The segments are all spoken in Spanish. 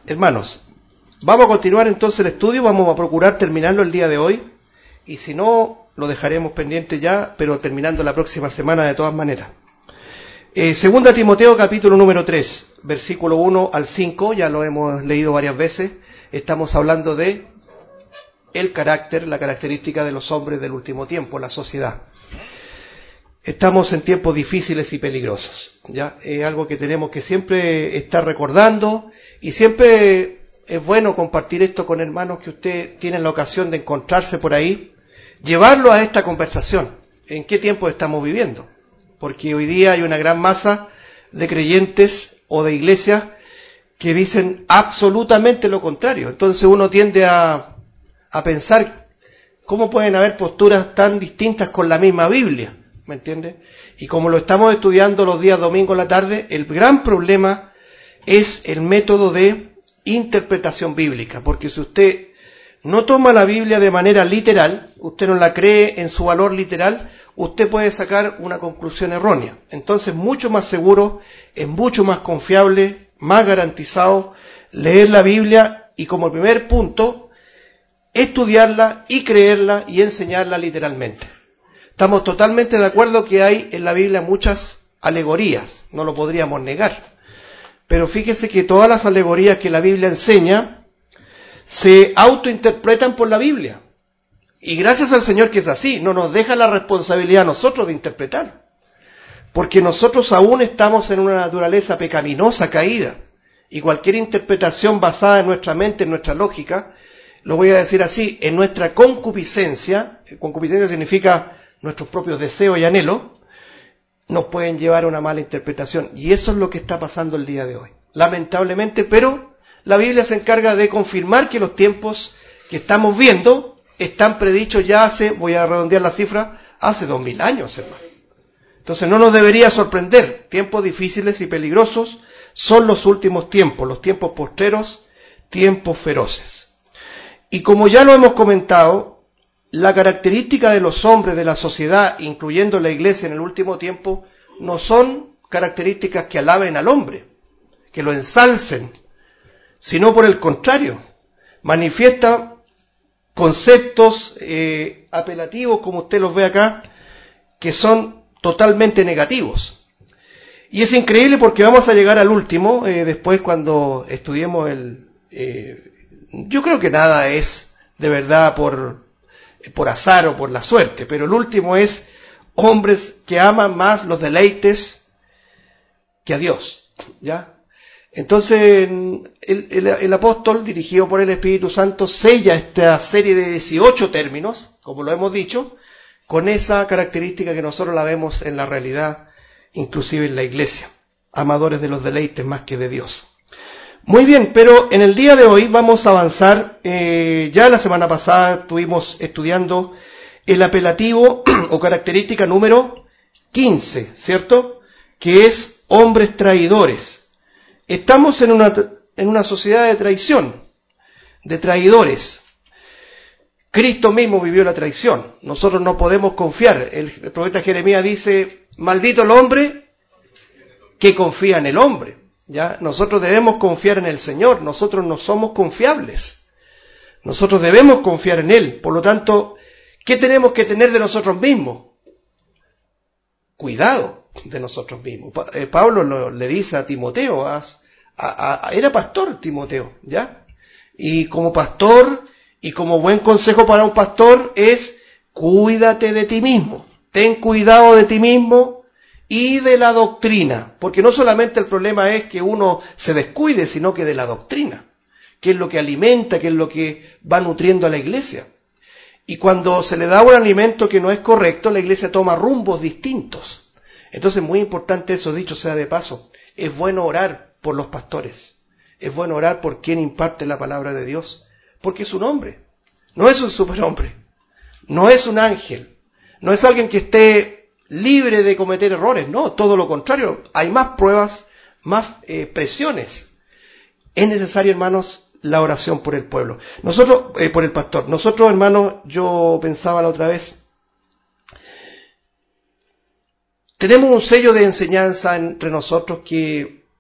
Hermanos, vamos a continuar entonces el estudio, vamos a procurar terminarlo el día de hoy, y si no, lo dejaremos pendiente ya, pero terminando la próxima semana de todas maneras. Segunda Timoteo capítulo número 3, versículo 1 al 5, ya lo hemos leído varias veces. Estamos hablando de el carácter, la característica de los hombres del último tiempo, la sociedad. Estamos en tiempos difíciles y peligrosos, ¿ya? Es algo que tenemos que siempre estar recordando, y siempre es bueno compartir esto con hermanos que usted tiene la ocasión de encontrarse por ahí, llevarlo a esta conversación. ¿En qué tiempo estamos viviendo? Porque hoy día hay una gran masa de creyentes o de iglesias que dicen absolutamente lo contrario. Entonces uno tiende a pensar cómo pueden haber posturas tan distintas con la misma Biblia, ¿me entiende? Y como lo estamos estudiando los días domingo en la tarde, el gran problema es el método de interpretación bíblica, porque si usted no toma la Biblia de manera literal, usted no la cree en su valor literal, usted puede sacar una conclusión errónea. Entonces, mucho más seguro, es mucho más confiable, más garantizado leer la Biblia y, como primer punto, estudiarla y creerla y enseñarla literalmente. Estamos totalmente de acuerdo que hay en la Biblia muchas alegorías, no lo podríamos negar. Pero fíjese que todas las alegorías que la Biblia enseña se autointerpretan por la Biblia. Y gracias al Señor que es así, no nos deja la responsabilidad a nosotros de interpretar. Porque nosotros aún estamos en una naturaleza pecaminosa, caída. Y cualquier interpretación basada en nuestra mente, en nuestra lógica, lo voy a decir así, en nuestra concupiscencia significa nuestros propios deseos y anhelos, nos pueden llevar a una mala interpretación. Y eso es lo que está pasando el día de hoy. Lamentablemente, pero la Biblia se encarga de confirmar que los tiempos que estamos viendo están predichos ya hace, voy a redondear la cifra, hace 2000 años, hermano. Entonces no nos debería sorprender. Tiempos difíciles y peligrosos son los últimos tiempos, los tiempos postreros, tiempos feroces. Y como ya lo hemos comentado, la característica de los hombres de la sociedad, incluyendo la iglesia en el último tiempo, no son características que alaben al hombre, que lo ensalcen, sino por el contrario, manifiesta conceptos apelativos, como usted los ve acá, que son totalmente negativos. Y es increíble porque vamos a llegar al último, después cuando estudiemos yo creo que nada es de verdad por azar o por la suerte, pero el último es hombres que aman más los deleites que a Dios, ¿ya? Entonces el apóstol, dirigido por el Espíritu Santo, sella esta serie de 18 términos, como lo hemos dicho, con esa característica que nosotros la vemos en la realidad, inclusive en la iglesia, amadores de los deleites más que de Dios. Muy bien, pero en el día de hoy vamos a avanzar. Ya la semana pasada estuvimos estudiando el apelativo o característica número 15, ¿cierto? Que es hombres traidores. Estamos en una sociedad de traición, de traidores. Cristo mismo vivió la traición. Nosotros no podemos confiar. El profeta Jeremías dice, maldito el hombre que confía en el hombre. ¿Ya? Nosotros debemos confiar en el Señor, nosotros no somos confiables, nosotros debemos confiar en Él. Por lo tanto, ¿qué tenemos que tener de nosotros mismos? Cuidado de nosotros mismos. Pablo le dice a Timoteo, era pastor Timoteo, ¿ya? Y como pastor, y como buen consejo para un pastor es, cuídate de ti mismo, ten cuidado de ti mismo, y de la doctrina, porque no solamente el problema es que uno se descuide, sino que de la doctrina, que es lo que alimenta, que es lo que va nutriendo a la iglesia. Y cuando se le da un alimento que no es correcto, la iglesia toma rumbos distintos. Entonces, muy importante eso, dicho sea de paso, es bueno orar por los pastores, es bueno orar por quien imparte la palabra de Dios, porque es un hombre, no es un superhombre, no es un ángel, no es alguien que esté libre de cometer errores, no, todo lo contrario, hay más pruebas, más presiones. Es necesario, hermanos, la oración por el pueblo. Nosotros, por el pastor. Nosotros, hermanos, yo pensaba la otra vez, tenemos un sello de enseñanza entre nosotros que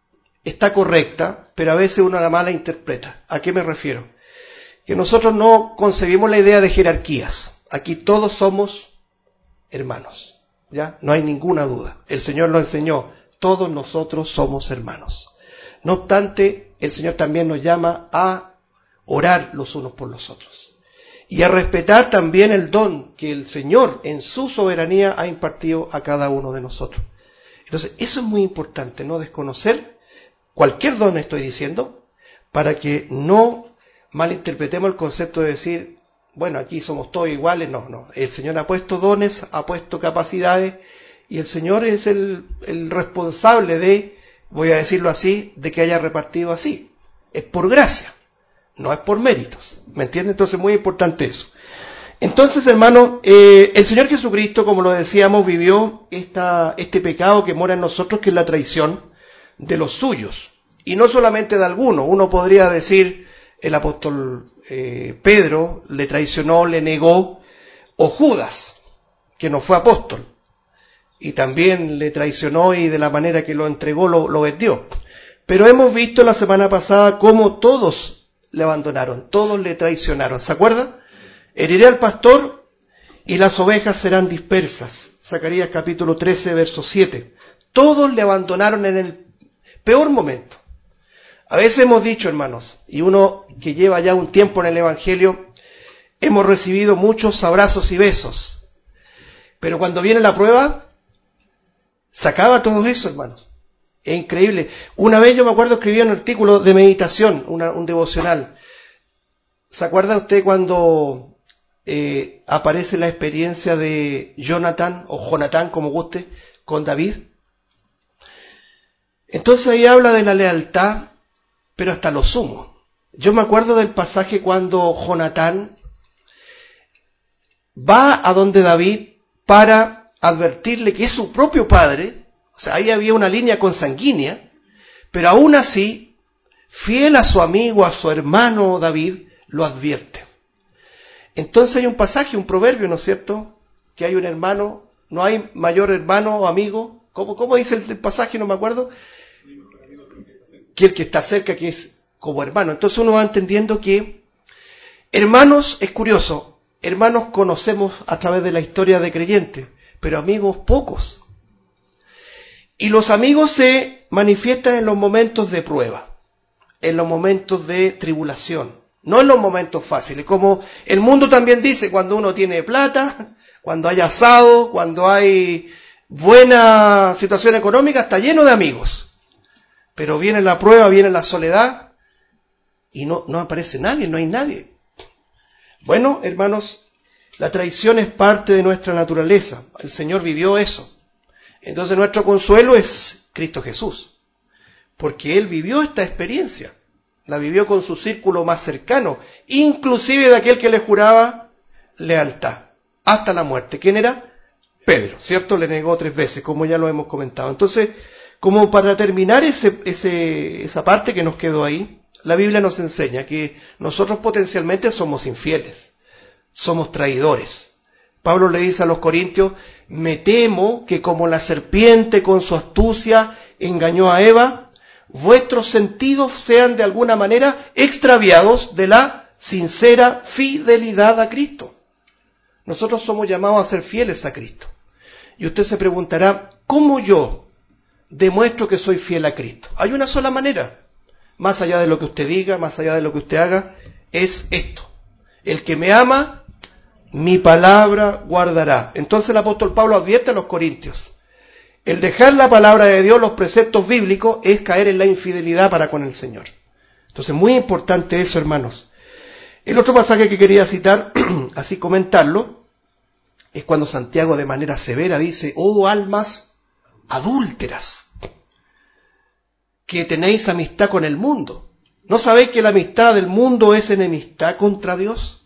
está correcta, pero a veces uno la mala interpreta. ¿A qué me refiero? Que nosotros no concebimos la idea de jerarquías. Aquí todos somos hermanos, ¿ya? No hay ninguna duda. El Señor lo enseñó. Todos nosotros somos hermanos. No obstante, el Señor también nos llama a orar los unos por los otros. Y a respetar también el don que el Señor en su soberanía ha impartido a cada uno de nosotros. Entonces, eso es muy importante, no desconocer cualquier don, estoy diciendo, para que no malinterpretemos el concepto de decir, bueno, aquí somos todos iguales. No. El Señor ha puesto dones, ha puesto capacidades, y el Señor es el responsable de, voy a decirlo así, de que haya repartido así. Es por gracia, no es por méritos. ¿Me entiende? Entonces, muy importante eso. Entonces, hermano, el Señor Jesucristo, como lo decíamos, vivió este pecado que mora en nosotros, que es la traición de los suyos. Y no solamente de algunos. Uno podría decir, el apóstol Pedro le traicionó, le negó, o Judas, que no fue apóstol, y también le traicionó y de la manera que lo entregó lo vendió. Pero hemos visto la semana pasada cómo todos le abandonaron, todos le traicionaron. ¿Se acuerdan? Heriré al pastor y las ovejas serán dispersas. Zacarías capítulo 13, verso 7. Todos le abandonaron en el peor momento. A veces hemos dicho, hermanos, y uno que lleva ya un tiempo en el Evangelio, hemos recibido muchos abrazos y besos. Pero cuando viene la prueba, se acaba todo eso, hermanos. Es increíble. Una vez yo me acuerdo escribí un artículo de meditación, un devocional. ¿Se acuerda usted cuando aparece la experiencia de Jonathan, o Jonatán, como guste, con David? Entonces ahí habla de la lealtad, pero hasta lo sumo. Yo me acuerdo del pasaje cuando Jonatán va a donde David para advertirle que es su propio padre. O sea, ahí había una línea consanguínea, pero aún así, fiel a su amigo, a su hermano David, lo advierte. Entonces hay un pasaje, un proverbio, ¿no es cierto? Que hay un hermano, no hay mayor hermano o amigo. ¿Cómo dice el pasaje? No me acuerdo. Que el que está cerca, que es como hermano. Entonces uno va entendiendo que hermanos, es curioso, hermanos conocemos a través de la historia de creyentes, pero amigos pocos. Y los amigos se manifiestan en los momentos de prueba, en los momentos de tribulación, no en los momentos fáciles. Como el mundo también dice, cuando uno tiene plata, cuando hay asado, cuando hay buena situación económica, está lleno de amigos. Pero viene la prueba, viene la soledad, y no aparece nadie, no hay nadie. Bueno, hermanos, la traición es parte de nuestra naturaleza. El Señor vivió eso. Entonces nuestro consuelo es Cristo Jesús, porque Él vivió esta experiencia. La vivió con su círculo más cercano, inclusive de aquel que le juraba lealtad, hasta la muerte. ¿Quién era? Pedro, ¿cierto? Le negó 3 veces, como ya lo hemos comentado. Entonces, como para terminar esa parte que nos quedó ahí, la Biblia nos enseña que nosotros potencialmente somos infieles, somos traidores. Pablo le dice a los corintios, me temo que como la serpiente con su astucia engañó a Eva, vuestros sentidos sean de alguna manera extraviados de la sincera fidelidad a Cristo. Nosotros somos llamados a ser fieles a Cristo. Y usted se preguntará, ¿cómo yo demuestro que soy fiel a Cristo? Hay una sola manera, más allá de lo que usted diga, más allá de lo que usted haga, es esto. El que me ama, mi palabra guardará. Entonces el apóstol Pablo advierte a los corintios, el dejar la palabra de Dios, los preceptos bíblicos, es caer en la infidelidad para con el Señor. Entonces muy importante eso, hermanos. El otro pasaje que quería citar, así comentarlo, es cuando Santiago de manera severa dice, oh almas adúlteras, que tenéis amistad con el mundo. ¿No sabéis que la amistad del mundo es enemistad contra Dios?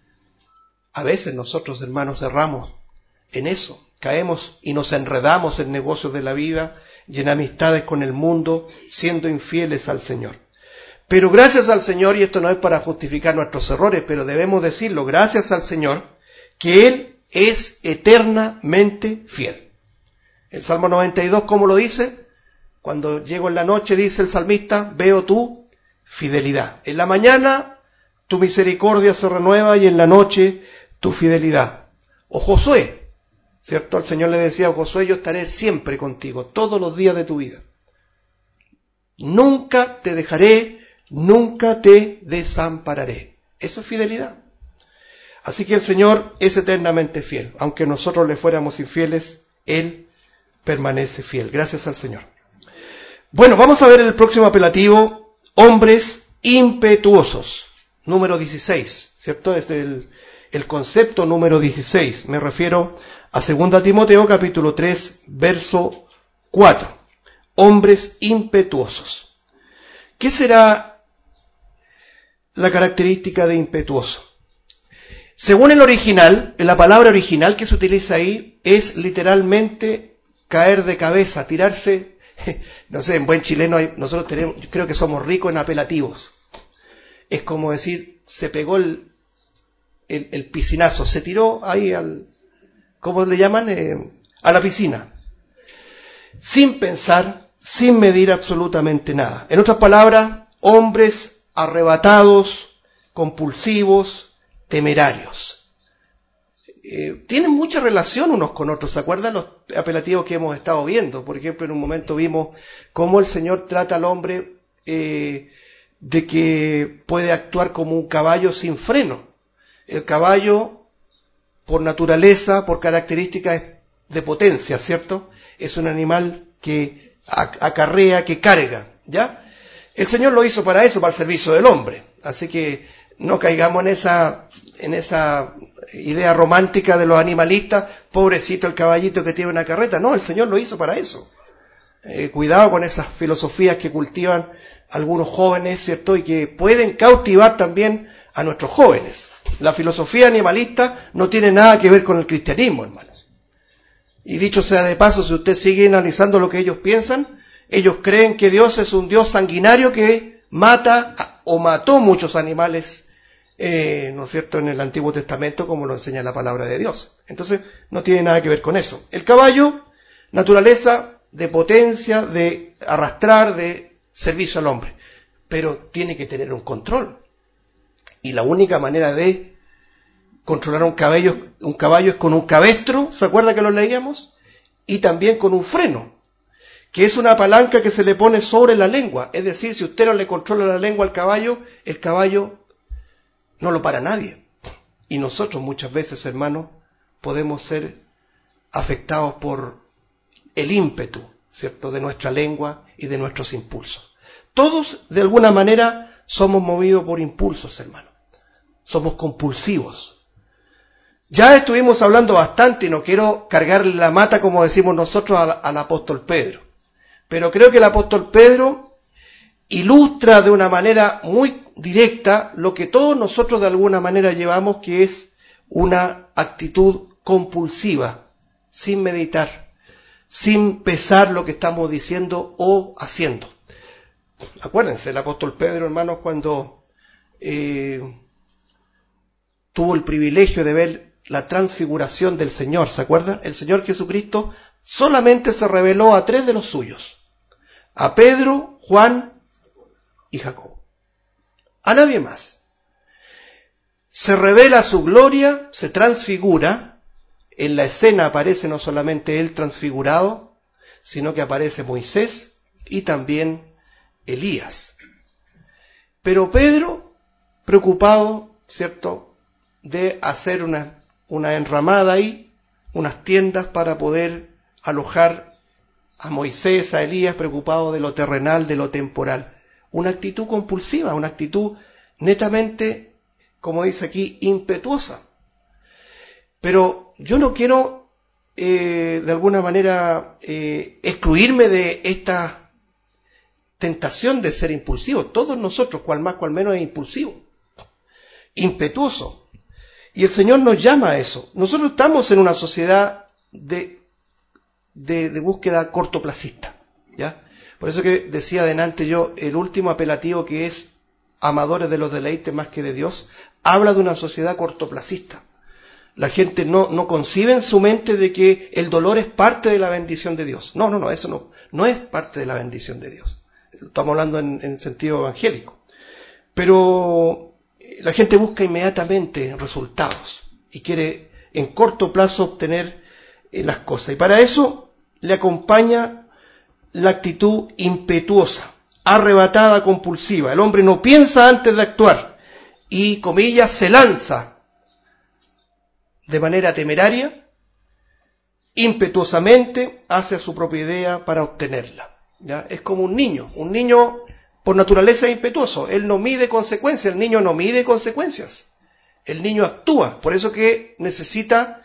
A veces nosotros, hermanos, erramos en eso. Caemos y nos enredamos en negocios de la vida y en amistades con el mundo, siendo infieles al Señor. Pero gracias al Señor, y esto no es para justificar nuestros errores, pero debemos decirlo, gracias al Señor, que Él es eternamente fiel. El Salmo 92, ¿cómo lo dice? Cuando llego en la noche, dice el salmista, veo tu fidelidad. En la mañana tu misericordia se renueva y en la noche tu fidelidad. O Josué, ¿cierto? El Señor le decía a Josué, yo estaré siempre contigo, todos los días de tu vida. Nunca te dejaré, nunca te desampararé. Eso es fidelidad. Así que el Señor es eternamente fiel. Aunque nosotros le fuéramos infieles, Él permanece fiel. Gracias al Señor. Bueno, vamos a ver el próximo apelativo, hombres impetuosos, número 16, ¿cierto? Es el concepto número 16. Me refiero a 2 Timoteo capítulo 3, verso 4. Hombres impetuosos. ¿Qué será la característica de impetuoso? Según el original, la palabra original que se utiliza ahí es literalmente caer de cabeza, tirarse, no sé, en buen chileno nosotros tenemos, yo creo que somos ricos en apelativos. Es como decir, se pegó el piscinazo, se tiró ahí ¿cómo le llaman? A la piscina. Sin pensar, sin medir absolutamente nada. En otras palabras, hombres arrebatados, compulsivos, temerarios. Tienen mucha relación unos con otros. ¿Se acuerdan los apelativos que hemos estado viendo? Por ejemplo, en un momento vimos cómo el Señor trata al hombre de que puede actuar como un caballo sin freno. El caballo, por naturaleza, por características de potencia, ¿cierto? Es un animal que acarrea, que carga, ¿ya? El Señor lo hizo para eso, para el servicio del hombre. Así que no caigamos en esa idea romántica de los animalistas, pobrecito el caballito que tiene una carreta. No, el Señor lo hizo para eso. Cuidado con esas filosofías que cultivan algunos jóvenes, ¿cierto? Y que pueden cautivar también a nuestros jóvenes. La filosofía animalista no tiene nada que ver con el cristianismo, hermanos. Y dicho sea de paso, si usted sigue analizando lo que ellos piensan, ellos creen que Dios es un Dios sanguinario que mata o mató muchos animales, ¿no es cierto?, en el Antiguo Testamento, como lo enseña la palabra de Dios. Entonces, no tiene nada que ver con eso. El caballo, naturaleza de potencia, de arrastrar, de servicio al hombre, pero tiene que tener un control. Y la única manera de controlar un caballo es con un cabestro, ¿se acuerda que lo leíamos? Y también con un freno, que es una palanca que se le pone sobre la lengua. Es decir, si usted no le controla la lengua al caballo, el caballo no lo para nadie. Y nosotros muchas veces, hermanos, podemos ser afectados por el ímpetu, ¿cierto?, de nuestra lengua y de nuestros impulsos. Todos, de alguna manera, somos movidos por impulsos, hermanos. Somos compulsivos. Ya estuvimos hablando bastante y no quiero cargarle la mata, como decimos nosotros, al apóstol Pedro. Pero creo que el apóstol Pedro ilustra de una manera muy directa lo que todos nosotros de alguna manera llevamos, que es una actitud compulsiva, sin meditar, sin pesar lo que estamos diciendo o haciendo. Acuérdense, el apóstol Pedro, hermanos, cuando tuvo el privilegio de ver la transfiguración del Señor, ¿se acuerdan? El Señor Jesucristo solamente se reveló a 3 de los suyos: a Pedro, Juan y Jacobo. A nadie más. Se revela su gloria, se transfigura. En la escena aparece no solamente él transfigurado, sino que aparece Moisés y también Elías. Pero Pedro, preocupado, ¿cierto?, de hacer una enramada ahí, unas tiendas para poder alojar a Moisés, a Elías, preocupado de lo terrenal, de lo temporal. Una actitud compulsiva, una actitud netamente, como dice aquí, impetuosa. Pero yo no quiero, de alguna manera, excluirme de esta tentación de ser impulsivo. Todos nosotros, cual más, cual menos, es impulsivo, impetuoso. Y el Señor nos llama a eso. Nosotros estamos en una sociedad de búsqueda cortoplacista, ¿ya? Por eso que decía adelante yo, el último apelativo, que es amadores de los deleites más que de Dios, habla de una sociedad cortoplacista. La gente no concibe en su mente de que el dolor es parte de la bendición de Dios. No, eso no es parte de la bendición de Dios. Estamos hablando en sentido evangélico. Pero la gente busca inmediatamente resultados y quiere en corto plazo obtener las cosas. Y para eso le acompaña la actitud impetuosa, arrebatada, compulsiva. El hombre no piensa antes de actuar y, comillas, se lanza de manera temeraria, impetuosamente, hacia su propia idea para obtenerla. ¿Ya? Es como un niño por naturaleza es impetuoso, él no mide consecuencias, el niño no mide consecuencias, el niño actúa, por eso que necesita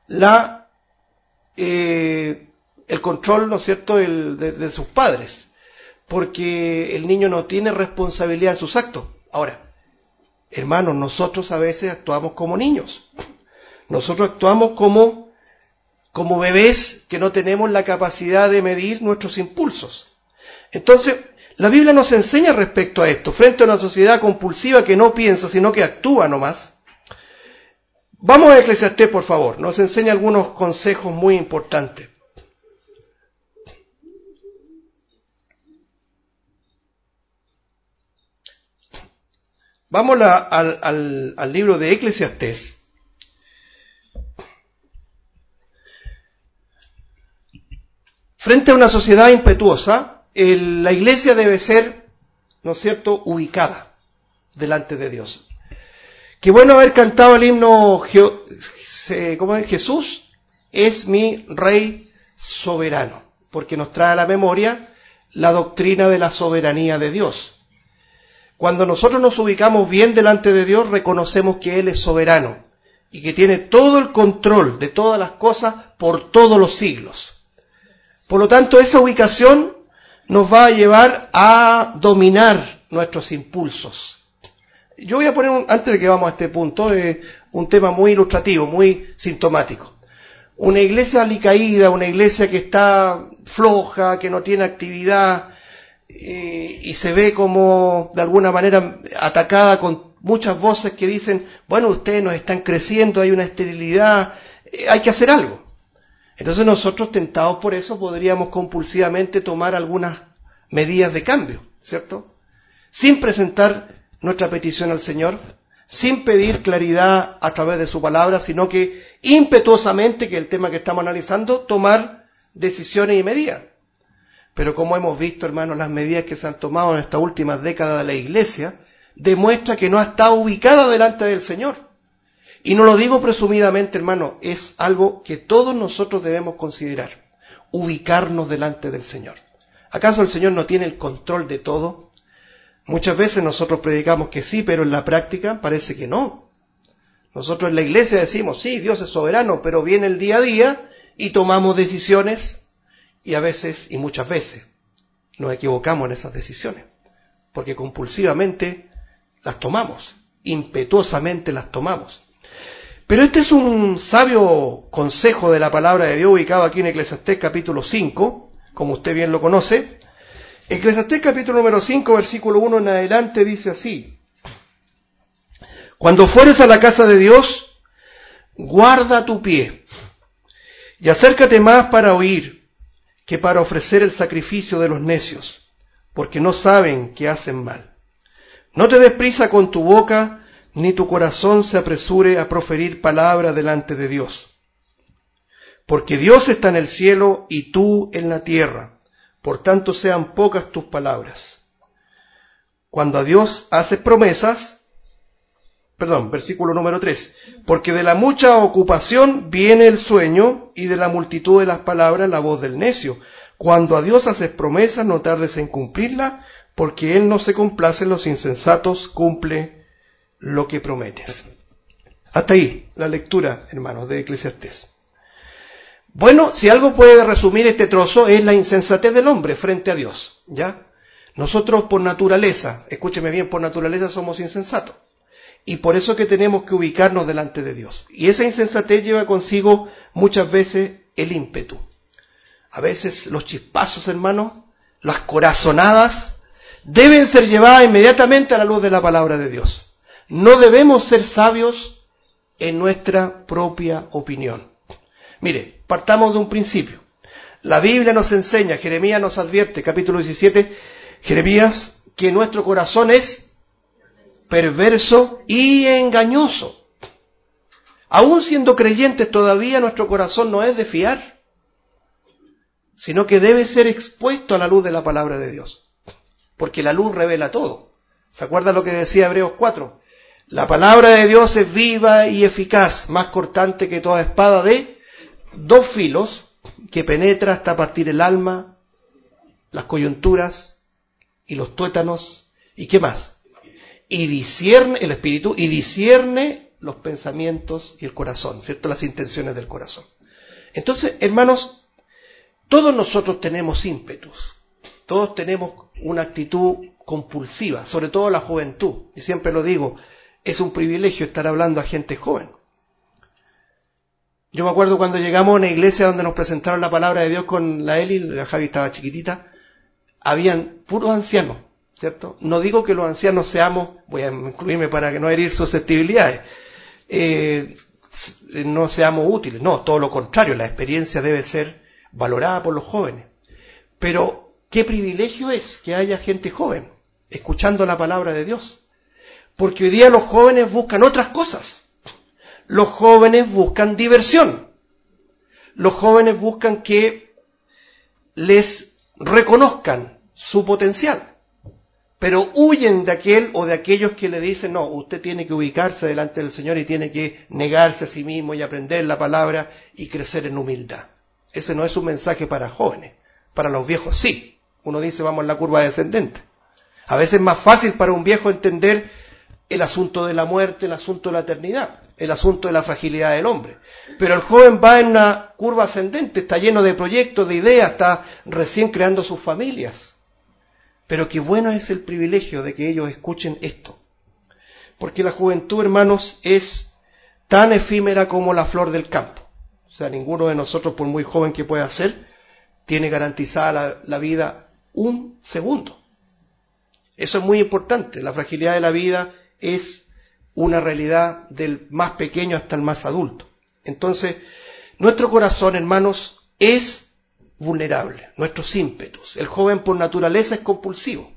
el control, ¿no es cierto?, de sus padres, porque el niño no tiene responsabilidad en sus actos. Ahora, hermanos, nosotros a veces actuamos como niños, nosotros actuamos como bebés que no tenemos la capacidad de medir nuestros impulsos. Entonces, la Biblia nos enseña respecto a esto, frente a una sociedad compulsiva que no piensa, sino que actúa nomás. Vamos a Eclesiastés, por favor, nos enseña algunos consejos muy importantes. Vamos al libro de Eclesiastés. Frente a una sociedad impetuosa, la iglesia debe ser, ¿no es cierto?, ubicada delante de Dios. Qué bueno haber cantado el himno, ¿cómo es? Jesús es mi Rey soberano, porque nos trae a la memoria la doctrina de la soberanía de Dios. Cuando nosotros nos ubicamos bien delante de Dios, reconocemos que Él es soberano y que tiene todo el control de todas las cosas por todos los siglos. Por lo tanto, esa ubicación nos va a llevar a dominar nuestros impulsos. Yo voy a poner, antes de que vamos a este punto, un tema muy ilustrativo, muy sintomático. Una iglesia alicaída, una iglesia que está floja, que no tiene actividad, y se ve como de alguna manera atacada con muchas voces que dicen, bueno, ustedes nos están creciendo, hay una esterilidad, hay que hacer algo. Entonces nosotros, tentados por eso, podríamos compulsivamente tomar algunas medidas de cambio, ¿cierto? Sin presentar nuestra petición al Señor, sin pedir claridad a través de su palabra, sino que impetuosamente, que es el tema que estamos analizando, tomar decisiones y medidas. Pero como hemos visto, hermanos, las medidas que se han tomado en estas últimas décadas de la Iglesia, demuestra que no ha estado ubicada delante del Señor. Y no lo digo presumidamente, hermano, es algo que todos nosotros debemos considerar, ubicarnos delante del Señor. ¿Acaso el Señor no tiene el control de todo? Muchas veces nosotros predicamos que sí, pero en la práctica parece que no. Nosotros en la iglesia decimos, sí, Dios es soberano, pero viene el día a día y tomamos decisiones y a veces, y muchas veces, nos equivocamos en esas decisiones, porque compulsivamente las tomamos, impetuosamente las tomamos. Pero este es un sabio consejo de la palabra de Dios ubicado aquí en Eclesiastés capítulo 5, como usted bien lo conoce. Eclesiastés capítulo número 5, versículo 1 en adelante dice así: Cuando fueres a la casa de Dios, guarda tu pie y acércate más para oír que para ofrecer el sacrificio de los necios, porque no saben que hacen mal. No te des prisa con tu boca, ni tu corazón se apresure a proferir palabra delante de Dios. Porque Dios está en el cielo y tú en la tierra, por tanto sean pocas tus palabras. Cuando a Dios haces promesas, versículo número 3, porque de la mucha ocupación viene el sueño y de la multitud de las palabras la voz del necio. Cuando a Dios haces promesas, no tardes en cumplirla, porque Él no se complace en los insensatos, cumple lo que prometes. Hasta ahí la lectura, hermanos, de Eclesiastés. Bueno, si algo puede resumir este trozo es la insensatez del hombre frente a Dios, ¿ya? Nosotros por naturaleza, escúcheme bien, por naturaleza somos insensatos. Y por eso que tenemos que ubicarnos delante de Dios. Y esa insensatez lleva consigo muchas veces el ímpetu. A veces los chispazos, hermanos, las corazonadas, deben ser llevadas inmediatamente a la luz de la palabra de Dios. No debemos ser sabios en nuestra propia opinión. Mire, partamos de un principio. La Biblia nos enseña, Jeremías nos advierte, capítulo 17, Jeremías, que nuestro corazón es perverso y engañoso. Aún siendo creyentes, todavía nuestro corazón no es de fiar, sino que debe ser expuesto a la luz de la palabra de Dios, porque la luz revela todo. ¿Se acuerdan lo que decía Hebreos 4? La palabra de Dios es viva y eficaz, más cortante que toda espada de dos filos, que penetra hasta partir el alma, las coyunturas y los tuétanos, ¿y qué más? Y discierne el espíritu, y discierne los pensamientos y el corazón, ¿cierto? Las intenciones del corazón. Entonces, hermanos, todos nosotros tenemos ímpetus, todos tenemos una actitud compulsiva, sobre todo la juventud, y siempre lo digo, es un privilegio estar hablando a gente joven. Yo me acuerdo cuando llegamos a una iglesia donde nos presentaron la palabra de Dios con la Eli, la Javi estaba chiquitita, habían puros ancianos, ¿cierto? No digo que los ancianos seamos, voy a incluirme para que no herir susceptibilidades, no seamos útiles, no, todo lo contrario, la experiencia debe ser valorada por los jóvenes. Pero qué privilegio es que haya gente joven escuchando la palabra de Dios, porque hoy día los jóvenes buscan otras cosas. Los jóvenes buscan diversión. Los jóvenes buscan que les reconozcan su potencial. Pero huyen de aquel o de aquellos que le dicen, no, usted tiene que ubicarse delante del Señor y tiene que negarse a sí mismo y aprender la palabra y crecer en humildad. Ese no es un mensaje para jóvenes. Para los viejos sí. Uno dice, vamos en la curva descendente. A veces es más fácil para un viejo entender el asunto de la muerte, el asunto de la eternidad, el asunto de la fragilidad del hombre. Pero el joven va en una curva ascendente, está lleno de proyectos, de ideas, está recién creando sus familias. Pero qué bueno es el privilegio de que ellos escuchen esto. Porque la juventud, hermanos, es tan efímera como la flor del campo. O sea, ninguno de nosotros, por muy joven que pueda ser, tiene garantizada la vida un segundo. Eso es muy importante. La fragilidad de la vida es una realidad del más pequeño hasta el más adulto. Entonces, nuestro corazón, hermanos, es vulnerable, nuestros ímpetus. El joven por naturaleza es compulsivo.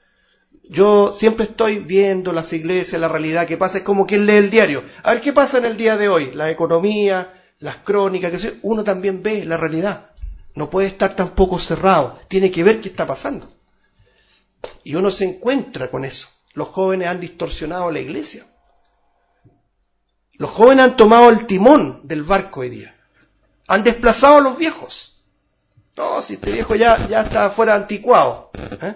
Yo siempre estoy viendo las iglesias, la realidad que pasa, es como quien lee el diario. A ver qué pasa en el día de hoy, la economía, las crónicas, que sea. Uno también ve la realidad. No puede estar tampoco cerrado, tiene que ver qué está pasando. Y uno se encuentra con eso. Los jóvenes han distorsionado la iglesia. Los jóvenes han tomado el timón del barco hoy día. Han desplazado a los viejos. No, si este viejo ya está fuera anticuado.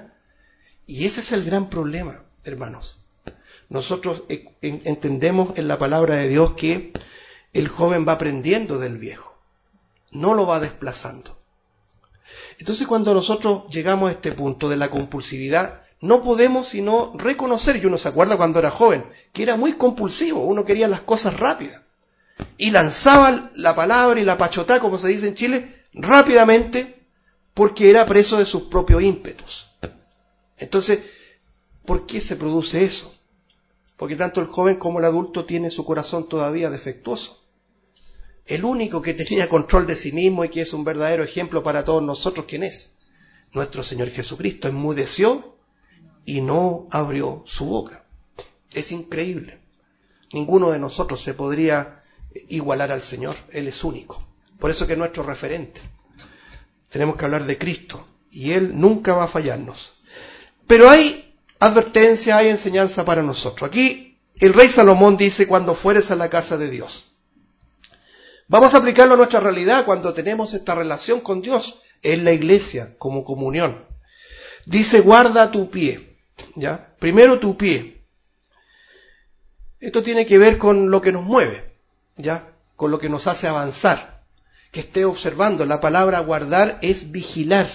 Y ese es el gran problema, hermanos. Nosotros entendemos en la palabra de Dios que el joven va aprendiendo del viejo. No lo va desplazando. Entonces, cuando nosotros llegamos a este punto de la compulsividad, no podemos sino reconocer, y uno se acuerda cuando era joven, que era muy compulsivo, uno quería las cosas rápidas. Y lanzaba la palabra y la pachotá, como se dice en Chile, rápidamente, porque era preso de sus propios ímpetus. Entonces, ¿por qué se produce eso? Porque tanto el joven como el adulto tiene su corazón todavía defectuoso. El único que tenía control de sí mismo y que es un verdadero ejemplo para todos nosotros, ¿quién es? Nuestro Señor Jesucristo enmudeció y no abrió su boca. Es increíble. Ninguno de nosotros se podría igualar al Señor. Él es único. Por eso que es nuestro referente. Tenemos que hablar de Cristo y Él nunca va a fallarnos. Pero hay advertencia, hay enseñanza para nosotros. Aquí el rey Salomón dice, cuando fueres a la casa de Dios. Vamos a aplicarlo a nuestra realidad cuando tenemos esta relación con Dios en la iglesia, como comunión. Dice, guarda tu pie, ¿ya? Primero tu pie. Esto tiene que ver con lo que nos mueve, ¿ya? Con lo que nos hace avanzar. Que esté observando. La palabra guardar es vigilar.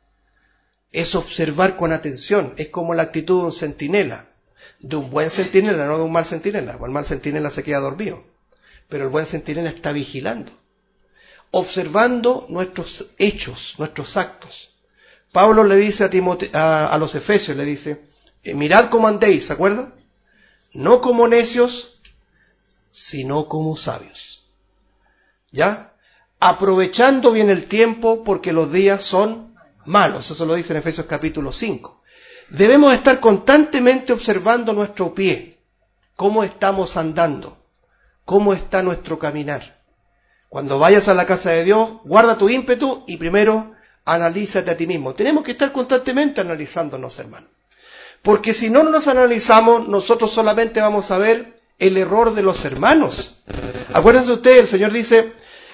Es observar con atención. Es como la actitud de un centinela. De un buen centinela, no de un mal centinela. El mal centinela se queda dormido. Pero el buen centinela está vigilando, observando nuestros hechos, nuestros actos. Pablo le dice a los efesios, le dice, mirad cómo andéis, ¿se acuerdan? No como necios, sino como sabios. ¿Ya? aprovechando bien el tiempo porque los días son malos. Eso lo dice en Efesios capítulo 5. Debemos estar constantemente observando nuestro pie, cómo estamos andando, cómo está nuestro caminar. Cuando vayas a la casa de Dios, guarda tu ímpetu y primero analízate a ti mismo. Tenemos que estar constantemente analizándonos, hermano. Porque si no nos analizamos, nosotros solamente vamos a ver el error de los hermanos. Acuérdense ustedes, el Señor dice,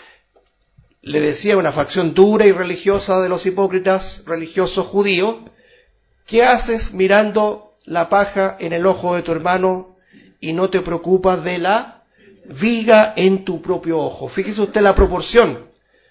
le decía a una facción dura y religiosa de los hipócritas religiosos judíos, ¿qué haces mirando la paja en el ojo de tu hermano y no te preocupas de la viga en tu propio ojo? Fíjese usted la proporción.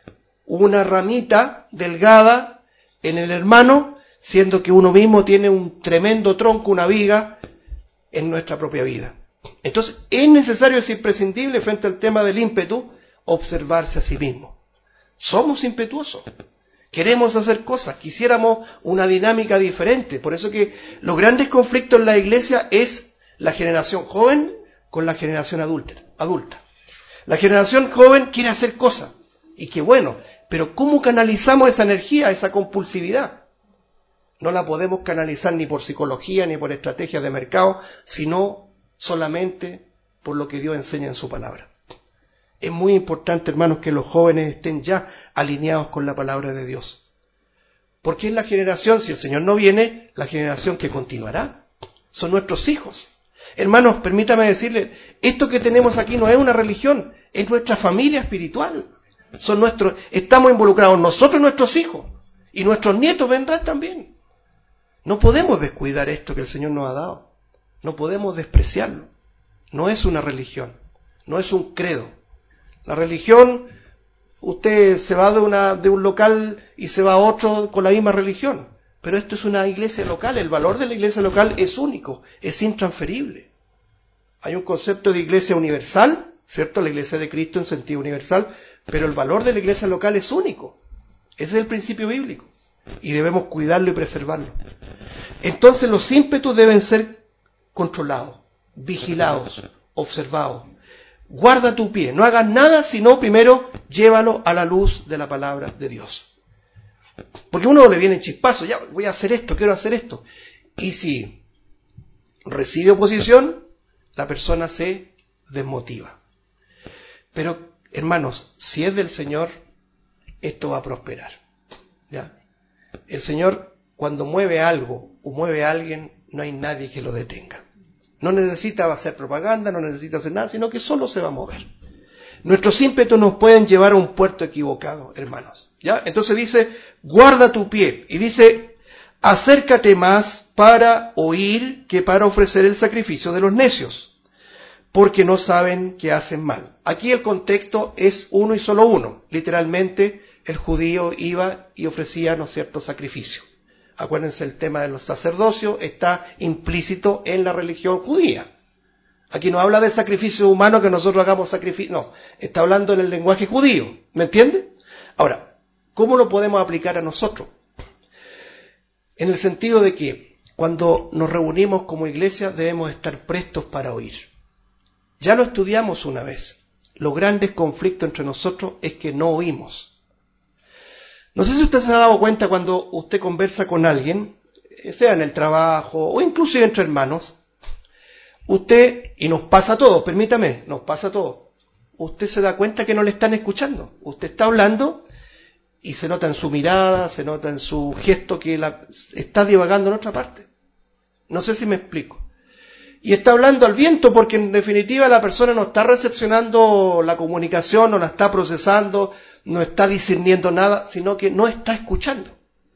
Una ramita delgada en el hermano, siendo que uno mismo tiene un tremendo tronco, una viga en nuestra propia vida. Entonces es necesario, es imprescindible frente al tema del ímpetu, observarse a sí mismo. Somos impetuosos, queremos hacer cosas, quisiéramos una dinámica diferente. Por eso que los grandes conflictos en la iglesia es la generación joven con la generación adulta. La generación joven quiere hacer cosas, y qué bueno, pero ¿cómo canalizamos esa energía, esa compulsividad? No la podemos canalizar ni por psicología ni por estrategias de mercado, sino solamente por lo que Dios enseña en su palabra. Es muy importante, hermanos, que los jóvenes estén ya alineados con la palabra de Dios. Porque es la generación, si el Señor no viene, la generación que continuará. Son nuestros hijos. Hermanos, permítame decirles, esto que tenemos aquí no es una religión, es nuestra familia espiritual. Estamos involucrados nosotros y nuestros hijos. Y nuestros nietos vendrán también. No podemos descuidar esto que el Señor nos ha dado. No podemos despreciarlo. No es una religión, no es un credo. La religión, usted se va de un local y se va a otro con la misma religión. Pero esto es una iglesia local, el valor de la iglesia local es único, es intransferible. Hay un concepto de iglesia universal, ¿cierto? La iglesia de Cristo en sentido universal, pero el valor de la iglesia local es único. Ese es el principio bíblico y debemos cuidarlo y preservarlo. Entonces los ímpetus deben ser controlados, vigilados, observados. Guarda tu pie, no hagas nada, sino primero llévalo a la luz de la palabra de Dios. Porque a uno le viene chispazo, ya voy a hacer esto, quiero hacer esto. Y si recibe oposición, la persona se desmotiva. Pero, hermanos, si es del Señor, esto va a prosperar. ¿Ya? El Señor, cuando mueve algo o mueve a alguien, no hay nadie que lo detenga. No necesita hacer propaganda, no necesita hacer nada, sino que solo se va a mover. Nuestros ímpetus nos pueden llevar a un puerto equivocado, hermanos. ¿Ya? Entonces dice, guarda tu pie. Y dice, acércate más para oír que para ofrecer el sacrificio de los necios, porque no saben que hacen mal. Aquí el contexto es uno y solo uno. Literalmente, el judío iba y ofrecía, ¿no es cierto?, sacrificio. Acuérdense, el tema de los sacerdocios está implícito en la religión judía. Aquí no habla de sacrificio humano, que nosotros hagamos sacrificio, no, está hablando en el lenguaje judío, ¿me entiende? Ahora, ¿cómo lo podemos aplicar a nosotros? En el sentido de que cuando nos reunimos como iglesia debemos estar prestos para oír. Ya lo estudiamos una vez. Los grandes conflictos entre nosotros es que no oímos. No sé si usted se ha dado cuenta cuando usted conversa con alguien, sea en el trabajo o inclusive entre hermanos, usted, y nos pasa a todos, permítame, nos pasa a todos, usted se da cuenta que no le están escuchando. Usted está hablando y se nota en su mirada, se nota en su gesto que está divagando en otra parte. No sé si me explico. Y está hablando al viento porque en definitiva la persona no está recepcionando la comunicación, no la está procesando, no está discerniendo nada, sino que no está escuchando.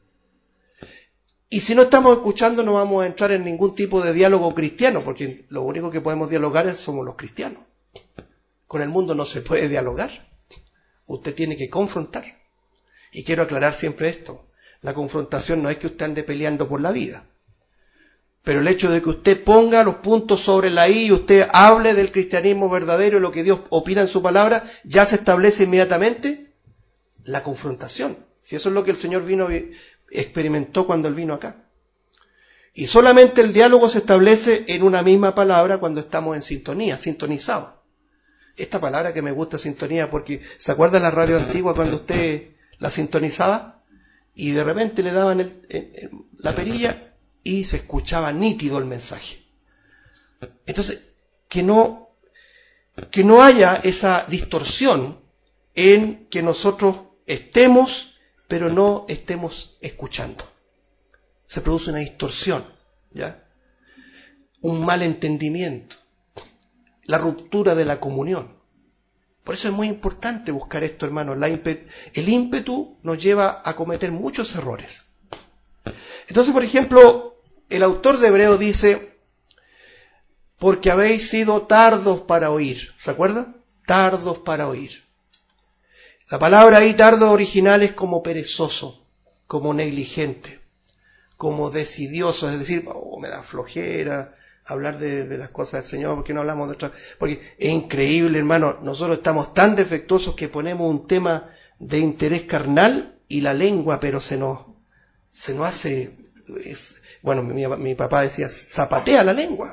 Y si no estamos escuchando no vamos a entrar en ningún tipo de diálogo cristiano, porque lo único que podemos dialogar somos los cristianos. Con el mundo no se puede dialogar. Usted tiene que confrontar. Y quiero aclarar siempre esto. La confrontación no es que usted ande peleando por la vida. Pero el hecho de que usted ponga los puntos sobre la I y usted hable del cristianismo verdadero y lo que Dios opina en su palabra, ya se establece inmediatamente la confrontación. Si eso es lo que el Señor experimentó cuando Él vino acá. Y solamente el diálogo se establece en una misma palabra cuando estamos en sintonía, sintonizados. esta palabra que me gusta, sintonía, porque ¿se acuerda la radio antigua cuando usted la sintonizaba? Y de repente le daban la perilla y se escuchaba nítido el mensaje. Entonces, que no haya esa distorsión en que nosotros estemos, pero no estemos escuchando. Se produce una distorsión, ¿ya? Un mal entendimiento, la ruptura de la comunión. Por eso es muy importante buscar esto, hermanos. El ímpetu nos lleva a cometer muchos errores. Entonces, por ejemplo, el autor de Hebreos dice, porque habéis sido tardos para oír. ¿Se acuerdan? Tardos para oír. La palabra ahí tardo original es como perezoso, como negligente, como decidioso, es decir, me da flojera hablar de las cosas del Señor, porque no hablamos de otras, porque es increíble, hermano, nosotros estamos tan defectuosos que ponemos un tema de interés carnal y la lengua, pero se nos hace, bueno, mi papá decía, zapatea la lengua,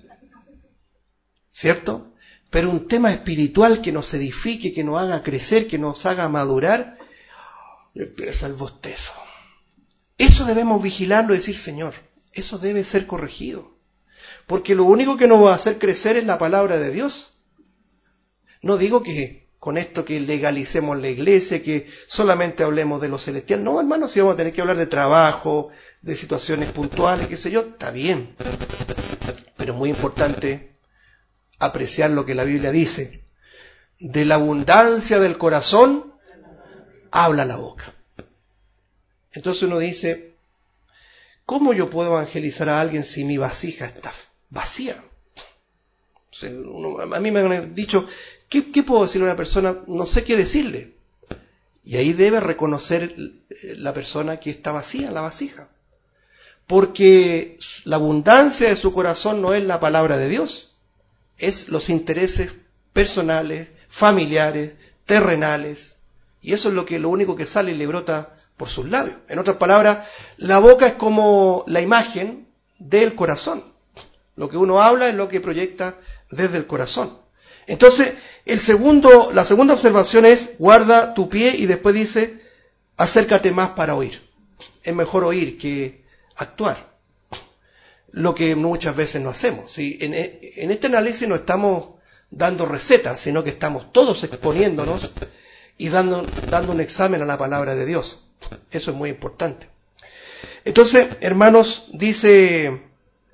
¿cierto? Pero un tema espiritual que nos edifique, que nos haga crecer, que nos haga madurar, empieza el bostezo. Eso debemos vigilarlo y decir, Señor, eso debe ser corregido. Porque lo único que nos va a hacer crecer es la palabra de Dios. No digo que con esto que legalicemos la iglesia, que solamente hablemos de lo celestial. No, hermano, si vamos a tener que hablar de trabajo, de situaciones puntuales, qué sé yo, está bien. Pero es muy importante apreciar lo que la Biblia dice. De la abundancia del corazón, habla la boca. Entonces uno dice, ¿cómo yo puedo evangelizar a alguien si mi vasija está vacía? O sea, a mí me han dicho, ¿qué puedo decirle a una persona? No sé qué decirle. Y ahí debe reconocer la persona que está vacía, la vasija. Porque la abundancia de su corazón no es la palabra de Dios, es los intereses personales, familiares, terrenales. Y eso es lo único que sale y le brota por sus labios. En otras palabras, la boca es como la imagen del corazón. Lo que uno habla es lo que proyecta desde el corazón. Entonces, la segunda observación es, guarda tu pie, y después dice, acércate más para oír. Es mejor oír que actuar. Lo que muchas veces no hacemos. ¿Sí? En este análisis no estamos dando recetas, sino que estamos todos exponiéndonos y dando un examen a la palabra de Dios. Eso es muy importante. Entonces, hermanos, dice,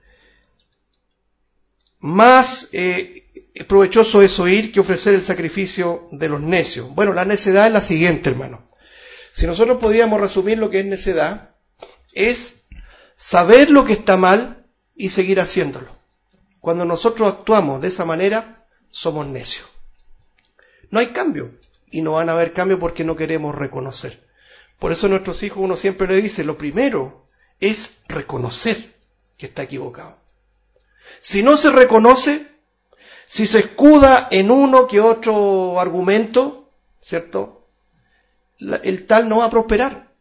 más provechoso es oír que ofrecer el sacrificio de los necios. Bueno, la necedad es la siguiente, hermano. Si nosotros podríamos resumir lo que es necedad, es saber lo que está mal y seguir haciéndolo. Cuando nosotros actuamos de esa manera, somos necios. No hay cambio, y no van a haber cambio porque no queremos reconocer. Por eso a nuestros hijos uno siempre le dice, lo primero es reconocer que está equivocado. Si no se reconoce, si se escuda en uno que otro argumento, ¿cierto? El tal no va a prosperar.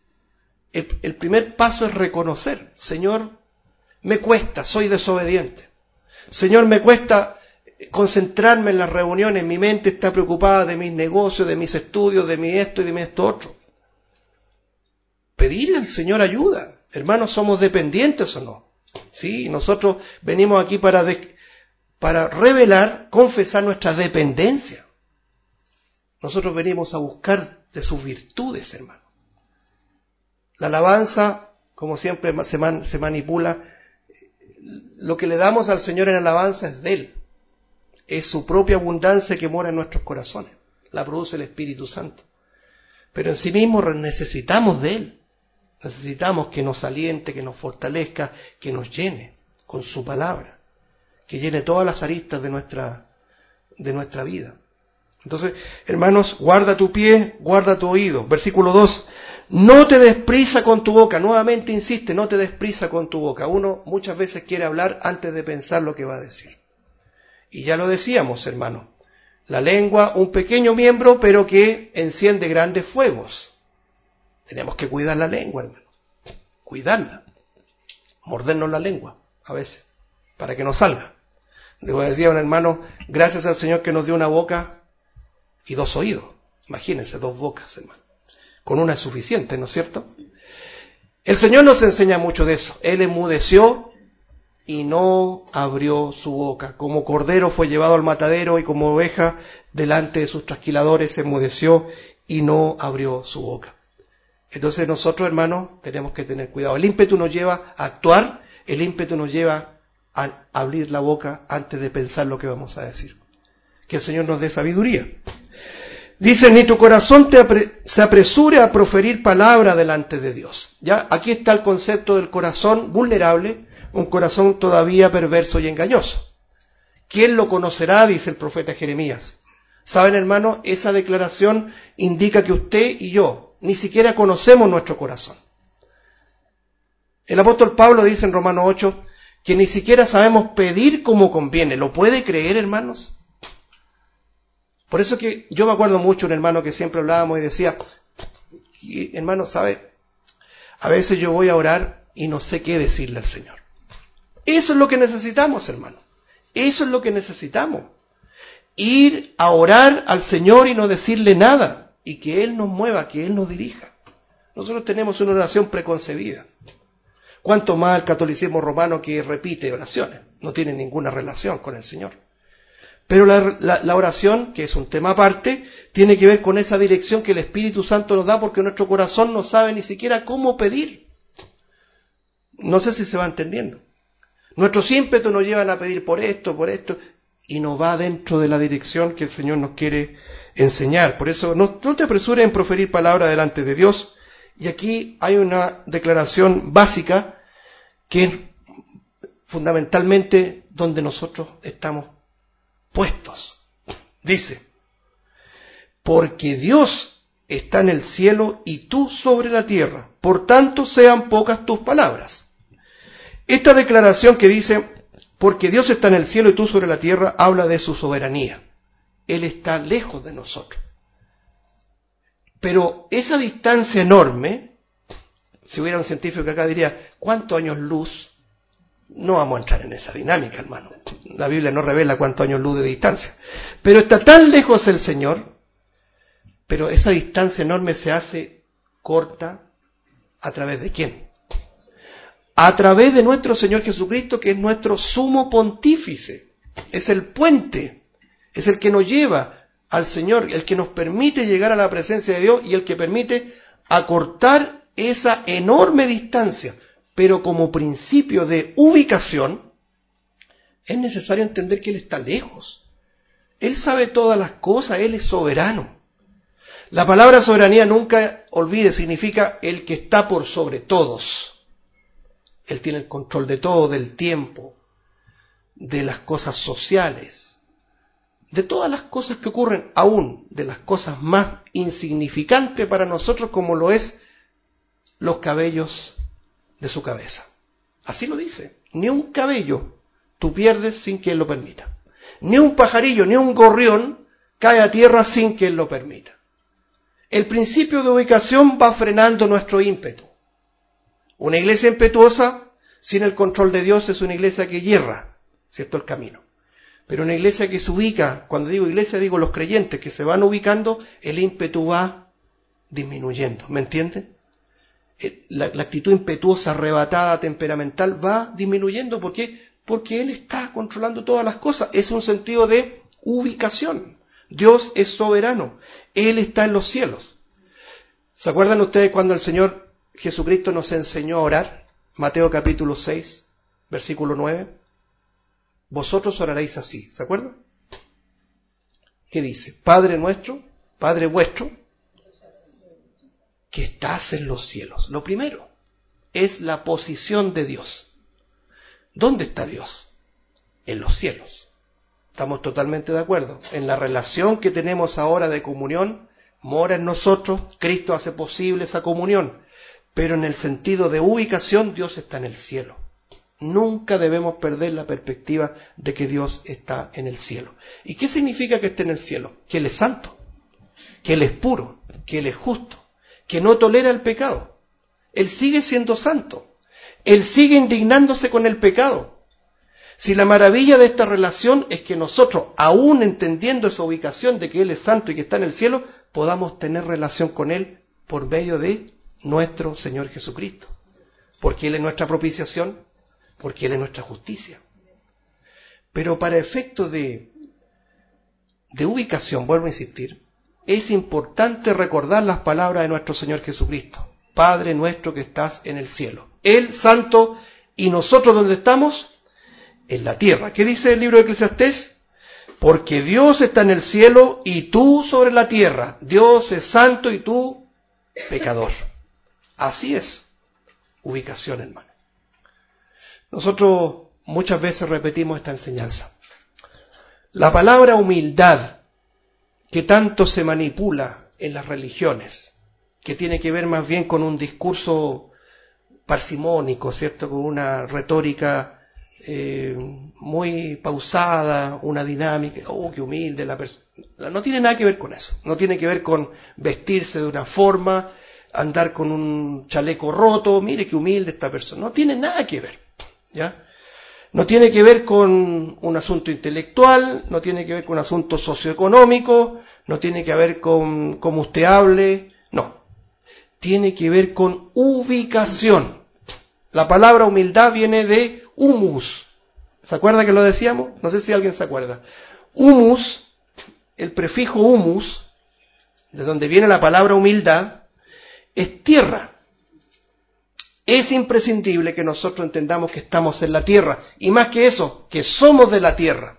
El primer paso es reconocer, Señor, me cuesta, soy desobediente. Señor, me cuesta concentrarme en las reuniones, mi mente está preocupada de mis negocios, de mis estudios, de mi esto y de mi esto otro. Pedirle al Señor ayuda. Hermanos, ¿somos dependientes o no? Sí, nosotros venimos aquí para revelar, confesar nuestra dependencia. Nosotros venimos a buscar de sus virtudes, hermano. La alabanza, como siempre se manipula, lo que le damos al Señor en alabanza es de Él. Es su propia abundancia que mora en nuestros corazones. La produce el Espíritu Santo. Pero en sí mismo necesitamos de Él. Necesitamos que nos aliente, que nos fortalezca, que nos llene con su palabra. Que llene todas las aristas de nuestra vida. Entonces, hermanos, guarda tu pie, guarda tu oído. Versículo 2. No te des prisa con tu boca. Nuevamente insiste, no te des prisa con tu boca. Uno muchas veces quiere hablar antes de pensar lo que va a decir. Y ya lo decíamos, hermano. La lengua, un pequeño miembro, pero que enciende grandes fuegos. Tenemos que cuidar la lengua, hermanos. Cuidarla. Mordernos la lengua, a veces, para que no salga. Como decía un hermano, gracias al Señor que nos dio una boca y 2 oídos. Imagínense, 2 bocas, hermano. Con una es suficiente, ¿no es cierto? El Señor nos enseña mucho de eso. Él enmudeció y no abrió su boca. Como cordero fue llevado al matadero y como oveja delante de sus trasquiladores se enmudeció y no abrió su boca. Entonces nosotros, hermanos, tenemos que tener cuidado. El ímpetu nos lleva a actuar, el ímpetu nos lleva a abrir la boca antes de pensar lo que vamos a decir. Que el Señor nos dé sabiduría. Dice, ni tu corazón se apresure a proferir palabra delante de Dios. Ya, aquí está el concepto del corazón vulnerable, un corazón todavía perverso y engañoso. ¿Quién lo conocerá? Dice el profeta Jeremías. ¿Saben, hermano? Esa declaración indica que usted y yo ni siquiera conocemos nuestro corazón. El apóstol Pablo dice en Romanos 8 que ni siquiera sabemos pedir como conviene. ¿Lo puede creer, hermanos? Por eso que yo me acuerdo mucho un hermano que siempre hablábamos y decía, hermano, ¿sabe? A veces yo voy a orar y no sé qué decirle al Señor. Eso es lo que necesitamos, hermano. Eso es lo que necesitamos. Ir a orar al Señor y no decirle nada. Y que Él nos mueva, que Él nos dirija. Nosotros tenemos una oración preconcebida. Cuanto más el catolicismo romano que repite oraciones. No tiene ninguna relación con el Señor. Pero la oración, que es un tema aparte, tiene que ver con esa dirección que el Espíritu Santo nos da porque nuestro corazón no sabe ni siquiera cómo pedir. No sé si se va entendiendo. Nuestros ímpetus nos llevan a pedir por esto, y no va dentro de la dirección que el Señor nos quiere enseñar. Por eso no te apresures en proferir palabra delante de Dios. Y aquí hay una declaración básica que es fundamentalmente donde nosotros estamos puestos. Dice, porque Dios está en el cielo y tú sobre la tierra, por tanto sean pocas tus palabras. Esta declaración que dice, porque Dios está en el cielo y tú sobre la tierra, habla de su soberanía. Él está lejos de nosotros. Pero esa distancia enorme, si hubiera un científico acá diría, ¿cuántos años luz? No vamos a entrar en esa dinámica, hermano. La Biblia no revela cuántos años luz de distancia. Pero está tan lejos el Señor, pero esa distancia enorme se hace corta ¿a través de quién? A través de nuestro Señor Jesucristo, que es nuestro sumo pontífice. Es el puente, es el que nos lleva al Señor, el que nos permite llegar a la presencia de Dios y el que permite acortar esa enorme distancia. Pero como principio de ubicación, es necesario entender que Él está lejos. Él sabe todas las cosas, Él es soberano. La palabra soberanía, nunca olvide, significa el que está por sobre todos. Él tiene el control de todo, del tiempo, de las cosas sociales, de todas las cosas que ocurren, aún de las cosas más insignificantes para nosotros como lo es los cabellos de su cabeza. Así lo dice. Ni un cabello tú pierdes sin que Él lo permita. Ni un pajarillo, ni un gorrión cae a tierra sin que Él lo permita. El principio de ubicación va frenando nuestro ímpetu. Una iglesia impetuosa, sin el control de Dios, es una iglesia que yerra, ¿cierto?, el camino. Pero una iglesia que se ubica, cuando digo iglesia digo los creyentes que se van ubicando, el ímpetu va disminuyendo. ¿Me entienden? La actitud impetuosa, arrebatada, temperamental va disminuyendo. ¿Por qué? Porque Él está controlando todas las cosas. Es un sentido de ubicación. Dios es soberano. Él está en los cielos. ¿Se acuerdan ustedes cuando el Señor Jesucristo nos enseñó a orar? Mateo capítulo 6, versículo 9. Vosotros oraréis así. ¿Se acuerdan? ¿Qué dice? Padre nuestro, Padre vuestro, que estás en los cielos. Lo primero es la posición de Dios. ¿Dónde está Dios? En los cielos. Estamos totalmente de acuerdo. En la relación que tenemos ahora de comunión, mora en nosotros, Cristo hace posible esa comunión. Pero en el sentido de ubicación, Dios está en el cielo. Nunca debemos perder la perspectiva de que Dios está en el cielo. ¿Y qué significa que esté en el cielo? Que Él es santo, que Él es puro, que Él es justo, que no tolera el pecado. Él sigue siendo santo. Él sigue indignándose con el pecado. Si la maravilla de esta relación es que nosotros, aún entendiendo esa ubicación de que Él es santo y que está en el cielo, podamos tener relación con Él por medio de nuestro Señor Jesucristo. Porque Él es nuestra propiciación, porque Él es nuestra justicia. Pero para efecto de ubicación, vuelvo a insistir, es importante recordar las palabras de nuestro Señor Jesucristo. Padre nuestro que estás en el cielo. Él santo y nosotros ¿dónde estamos? En la tierra. ¿Qué dice el libro de Eclesiastés? Porque Dios está en el cielo y tú sobre la tierra. Dios es santo y tú pecador. Así es. Ubicación, hermano. Nosotros muchas veces repetimos esta enseñanza. La palabra humildad, que tanto se manipula en las religiones, que tiene que ver más bien con un discurso parsimónico, ¿cierto? Con una retórica muy pausada, una dinámica, qué humilde la persona. No tiene nada que ver con eso. No tiene que ver con vestirse de una forma, andar con un chaleco roto, mire qué humilde esta persona. No tiene nada que ver, ¿ya? No tiene que ver con un asunto intelectual, no tiene que ver con un asunto socioeconómico, no tiene que ver con cómo usted hable, no. Tiene que ver con ubicación. La palabra humildad viene de humus. ¿Se acuerda que lo decíamos? No sé si alguien se acuerda. Humus, el prefijo humus, de donde viene la palabra humildad, es tierra. Es imprescindible que nosotros entendamos que estamos en la tierra. Y más que eso, que somos de la tierra.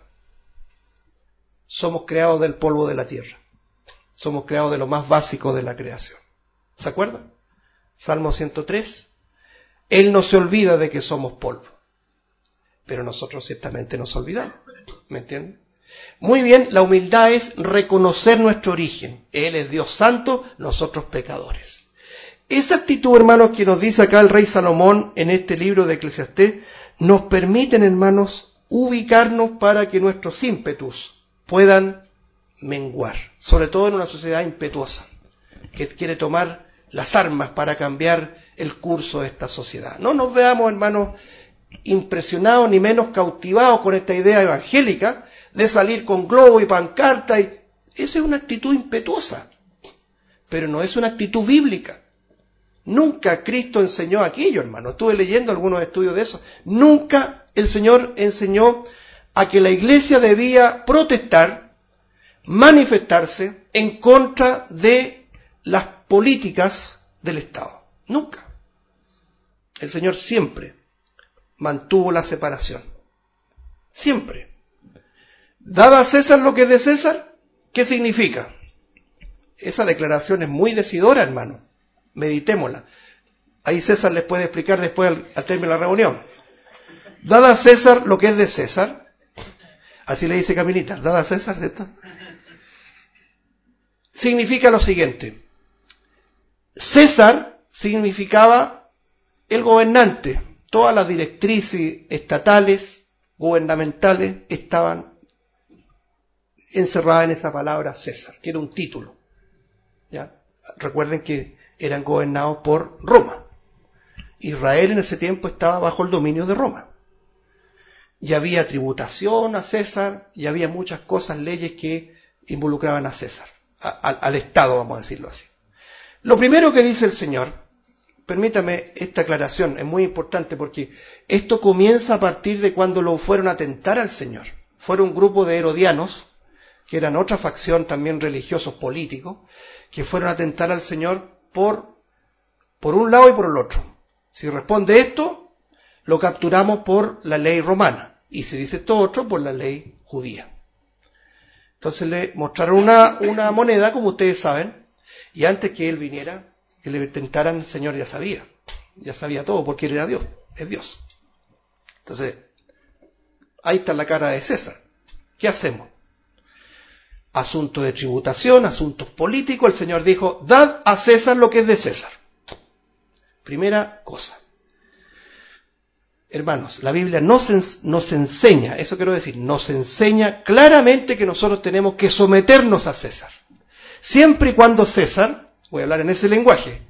Somos creados del polvo de la tierra. Somos creados de lo más básico de la creación. ¿Se acuerdan? Salmo 103. Él no se olvida de que somos polvo. Pero nosotros ciertamente nos olvidamos. ¿Me entienden? Muy bien, la humildad es reconocer nuestro origen. Él es Dios santo, nosotros pecadores. Esa actitud, hermanos, que nos dice acá el rey Salomón en este libro de Eclesiastés, nos permiten, hermanos, ubicarnos para que nuestros ímpetus puedan menguar. Sobre todo en una sociedad impetuosa, que quiere tomar las armas para cambiar el curso de esta sociedad. No nos veamos, hermanos, impresionados ni menos cautivados con esta idea evangélica de salir con globo y pancarta. Esa es una actitud impetuosa, pero no es una actitud bíblica. Nunca Cristo enseñó aquello, hermano. Estuve leyendo algunos estudios de eso. Nunca el Señor enseñó a que la iglesia debía protestar, manifestarse en contra de las políticas del Estado. Nunca. El Señor siempre mantuvo la separación. Siempre. ¿Dada a César lo que es de César? ¿Qué significa? Esa declaración es muy decidora, hermano. Meditémosla. Ahí César les puede explicar después al término de la reunión. Dada a César lo que es de César, así le dice Camilita, dada a César, ¿cierto? Significa lo siguiente. César significaba el gobernante. Todas las directrices estatales, gubernamentales, estaban encerradas en esa palabra César, que era un título. ¿Ya? Recuerden que eran gobernados por Roma. Israel en ese tiempo estaba bajo el dominio de Roma. Y había tributación a César, y había muchas cosas, leyes que involucraban a César, al Estado, vamos a decirlo así. Lo primero que dice el Señor, permítame esta aclaración, es muy importante porque esto comienza a partir de cuando lo fueron a tentar al Señor. Fueron un grupo de herodianos, que eran otra facción también religiosos políticos, que fueron a tentar al Señor por un lado y por el otro. Si responde esto, lo capturamos por la ley romana. Y si dice esto otro, por la ley judía. Entonces le mostraron una moneda, como ustedes saben, y antes que él viniera, que le tentaran, el Señor ya sabía todo, porque él era Dios, es Dios. Entonces, ahí está la cara de César. ¿Qué hacemos? Asunto de tributación, asuntos políticos, el Señor dijo, dad a César lo que es de César. Primera cosa. Hermanos, la Biblia nos enseña, eso quiero decir, nos enseña claramente que nosotros tenemos que someternos a César. Siempre y cuando César, voy a hablar en ese lenguaje,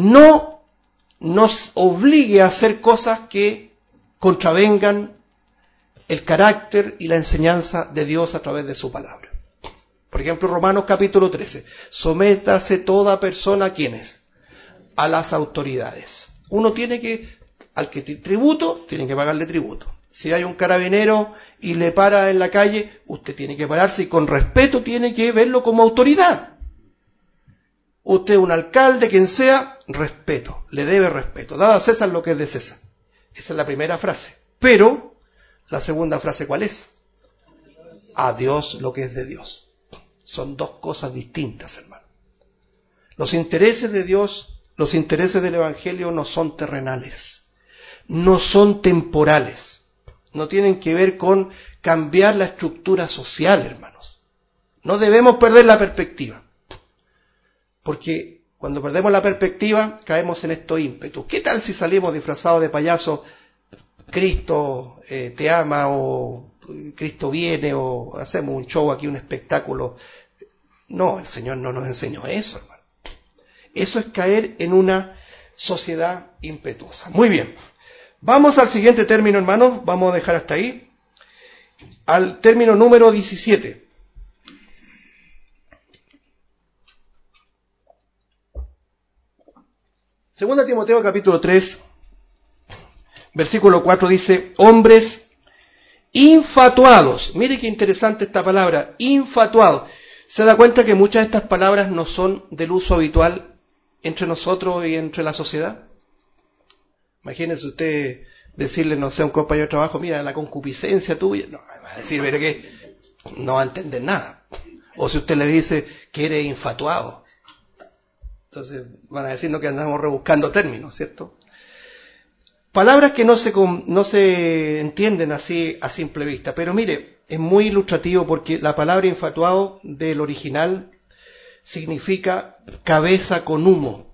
no nos obligue a hacer cosas que contravengan el carácter y la enseñanza de Dios a través de su palabra. Por ejemplo, Romanos capítulo 13. Sométase toda persona, ¿a quiénes? A las autoridades. Uno tiene que, al que tributo, tiene que pagarle tributo. Si hay un carabinero y le para en la calle, usted tiene que pararse y con respeto tiene que verlo como autoridad. Usted, un alcalde, quien sea, respeto, le debe respeto. Dad a César lo que es de César. Esa es la primera frase. Pero, la segunda frase, ¿cuál es? A Dios lo que es de Dios. Son dos cosas distintas, hermano. Los intereses de Dios, los intereses del Evangelio no son terrenales, no son temporales, no tienen que ver con cambiar la estructura social, hermanos. No debemos perder la perspectiva, porque cuando perdemos la perspectiva caemos en estos ímpetus. ¿Qué tal si salimos disfrazados de payaso? Cristo te ama, o Cristo viene, o hacemos un show aquí, un espectáculo. No, el Señor no nos enseñó eso, hermano. Eso es caer en una sociedad impetuosa. Muy bien. Vamos al siguiente término, hermanos. Vamos a dejar hasta ahí. Al término número 17. Segunda Timoteo capítulo 3, versículo 4 dice, hombres infatuados. Mire qué interesante esta palabra, infatuados. ¿Se da cuenta que muchas de estas palabras no son del uso habitual entre nosotros y entre la sociedad? Imagínense usted decirle, no sé, a un compañero de trabajo, mira, la concupiscencia tuya. No, va a decir, pero que no va a entender nada. O si usted le dice que eres infatuado. Entonces van a decirnos que andamos rebuscando términos, ¿cierto? Palabras que no se entienden así a simple vista. Pero mire, es muy ilustrativo porque la palabra infatuado del original significa cabeza con humo.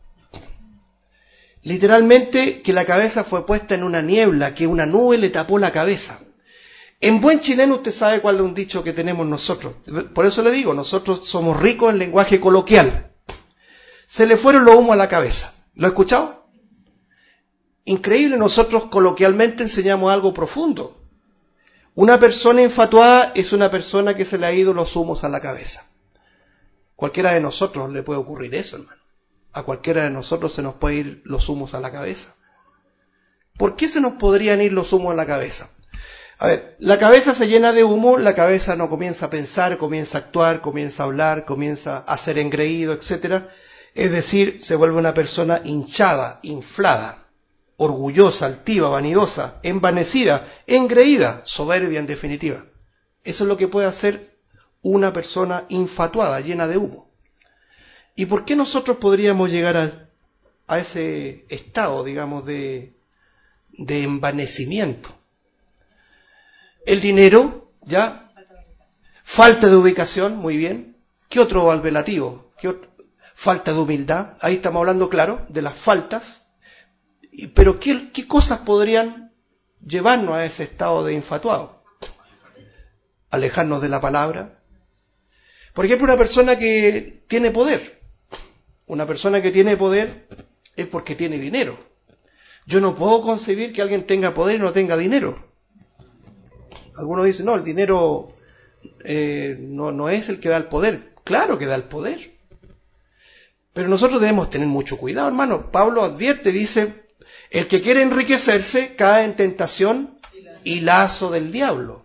Literalmente que la cabeza fue puesta en una niebla, que una nube le tapó la cabeza. En buen chileno usted sabe cuál es un dicho que tenemos nosotros. Por eso le digo, nosotros somos ricos en lenguaje coloquial. Se le fueron los humos a la cabeza. ¿Lo ha escuchado? Increíble, nosotros coloquialmente enseñamos algo profundo. Una persona infatuada es una persona que se le ha ido los humos a la cabeza. Cualquiera de nosotros le puede ocurrir eso, hermano. A cualquiera de nosotros se nos puede ir los humos a la cabeza. ¿Por qué se nos podrían ir los humos a la cabeza? A ver, la cabeza se llena de humo, la cabeza no comienza a pensar, comienza a actuar, comienza a hablar, comienza a ser engreído, etc. Es decir, se vuelve una persona hinchada, inflada, orgullosa, altiva, vanidosa, envanecida, engreída, soberbia en definitiva. Eso es lo que puede hacer una persona infatuada, llena de humo. ¿Y por qué nosotros podríamos llegar a ese estado, digamos, de envanecimiento? El dinero, ¿ya? Falta de ubicación, muy bien. ¿Qué otro apelativo? Falta de humildad. Ahí estamos hablando, claro, de las faltas. Pero ¿qué cosas podrían llevarnos a ese estado de infatuado? Alejarnos de la palabra. Por ejemplo, una persona que tiene poder. Una persona que tiene poder es porque tiene dinero. Yo no puedo concebir que alguien tenga poder y no tenga dinero. Algunos dicen, no, el dinero no es el que da el poder. Claro que da el poder. Pero nosotros debemos tener mucho cuidado, hermano. Pablo advierte, dice, el que quiere enriquecerse cae en tentación y lazo del diablo.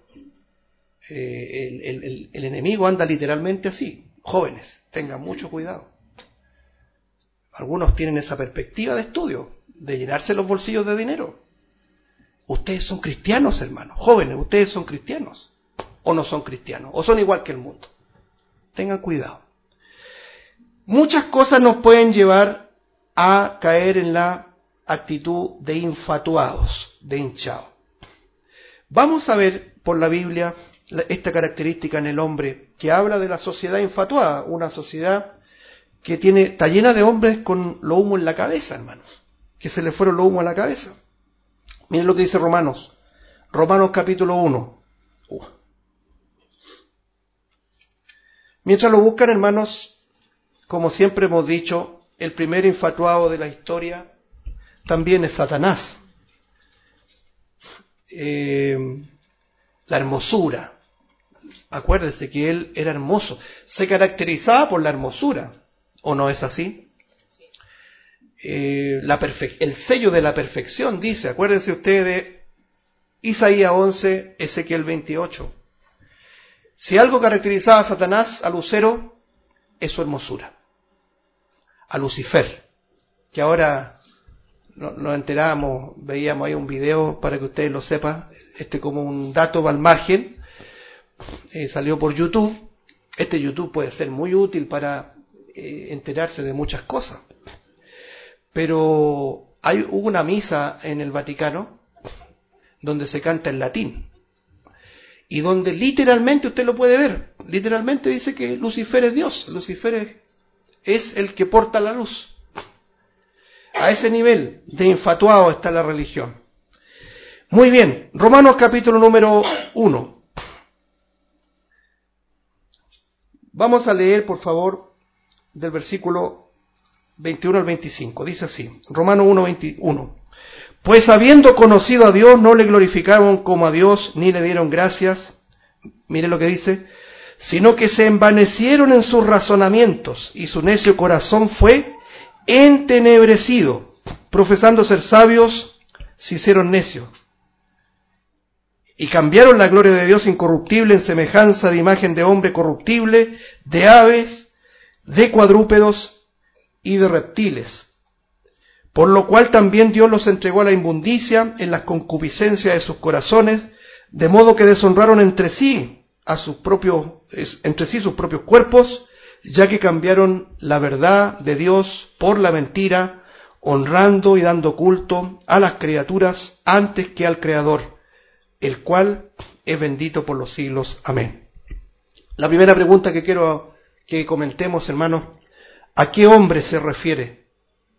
El enemigo anda literalmente así. Jóvenes, tengan mucho cuidado. Algunos tienen esa perspectiva de estudio, de llenarse los bolsillos de dinero. Ustedes son cristianos, hermanos. Jóvenes, ustedes son cristianos. O no son cristianos, o son igual que el mundo. Tengan cuidado. Muchas cosas nos pueden llevar a caer en la actitud de infatuados, de hinchados. Vamos a ver por la Biblia esta característica en el hombre que habla de la sociedad infatuada, una sociedad que está llena de hombres con lo humo en la cabeza, hermanos, que se le fueron los humos a la cabeza. Miren lo que dice Romanos capítulo 1. Mientras lo buscan, hermanos, como siempre hemos dicho, el primer infatuado de la historia también es Satanás. la hermosura. Acuérdese que él era hermoso, se caracterizaba por la hermosura, ¿o no es así? El sello de la perfección, dice, acuérdense usted de Isaías 11, Ezequiel 28. Si algo caracterizaba a Satanás, a Lucero, es su hermosura. A Lucifer, que ahora nos enteramos, veíamos ahí un video para que ustedes lo sepan, como un dato al margen, salió por YouTube. YouTube puede ser muy útil para enterarse de muchas cosas. Pero hubo una misa en el Vaticano donde se canta en latín y donde literalmente usted lo puede ver. Literalmente dice que Lucifer es Dios. Lucifer es el que porta la luz. A ese nivel de infatuado está la religión. Muy bien, Romanos capítulo número 1. Vamos a leer, por favor, del versículo 21 al 25. Dice así, Romanos 1, 21. Pues habiendo conocido a Dios, no le glorificaron como a Dios, ni le dieron gracias. Mire lo que dice, sino que se envanecieron en sus razonamientos, y su necio corazón fue entenebrecido. Profesando ser sabios, se hicieron necios. Y cambiaron la gloria de Dios incorruptible en semejanza de imagen de hombre corruptible, de aves, de cuadrúpedos y de reptiles. Por lo cual también Dios los entregó a la inmundicia en las concupiscencias de sus corazones, de modo que deshonraron entre sí sus propios cuerpos, ya que cambiaron la verdad de Dios por la mentira, honrando y dando culto a las criaturas antes que al Creador, el cual es bendito por los siglos. Amén. La primera pregunta que quiero que comentemos, hermanos, ¿a qué hombre se refiere?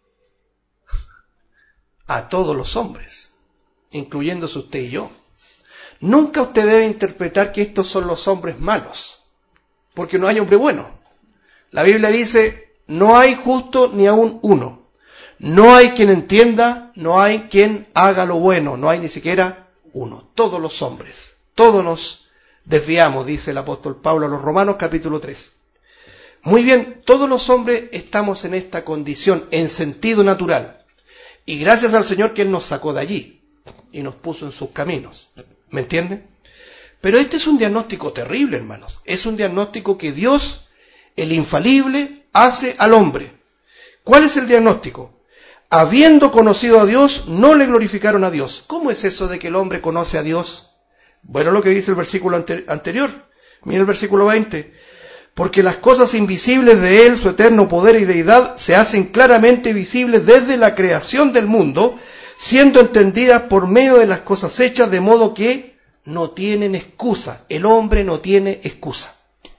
A todos los hombres, incluyéndose usted y yo. Nunca usted debe interpretar que estos son los hombres malos, porque no hay hombre bueno. La Biblia dice, no hay justo ni aún uno. No hay quien entienda, no hay quien haga lo bueno, no hay ni siquiera uno. Todos los hombres, todos nos desviamos, dice el apóstol Pablo a los Romanos capítulo 3. Muy bien, todos los hombres estamos en esta condición, en sentido natural. Y gracias al Señor que Él nos sacó de allí y nos puso en sus caminos. ¿Me entienden? Pero este es un diagnóstico terrible, hermanos. Es un diagnóstico que Dios, el infalible, hace al hombre. ¿Cuál es el diagnóstico? Habiendo conocido a Dios, no le glorificaron a Dios. ¿Cómo es eso de que el hombre conoce a Dios? Bueno, lo que dice el versículo anterior. Mira el versículo 20. Porque las cosas invisibles de Él, su eterno poder y deidad, se hacen claramente visibles desde la creación del mundo, siendo entendidas por medio de las cosas hechas, de modo que no tienen excusa. El hombre no tiene excusa.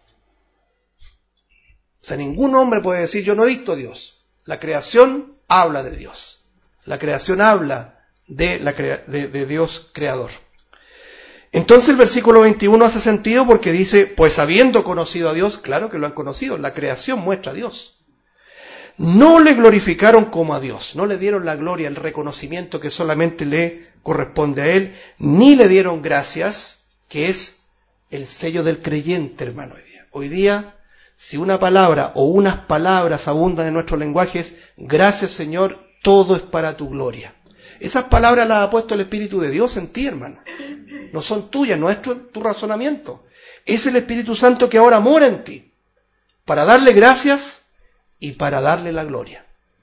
O sea, ningún hombre puede decir, yo no he visto a Dios. La creación habla de Dios. La creación habla de Dios creador. Entonces el versículo 21 hace sentido porque dice, pues habiendo conocido a Dios, claro que lo han conocido, la creación muestra a Dios. No le glorificaron como a Dios, no le dieron la gloria, el reconocimiento que solamente le corresponde a Él, ni le dieron gracias, que es el sello del creyente, hermano. Hoy día, si una palabra o unas palabras abundan en nuestros lenguajes, gracias Señor, todo es para tu gloria. Esas palabras las ha puesto el Espíritu de Dios en ti, hermano. No son tuyas, no es tu razonamiento. Es el Espíritu Santo que ahora mora en ti, para darle gracias y para darle la gloria.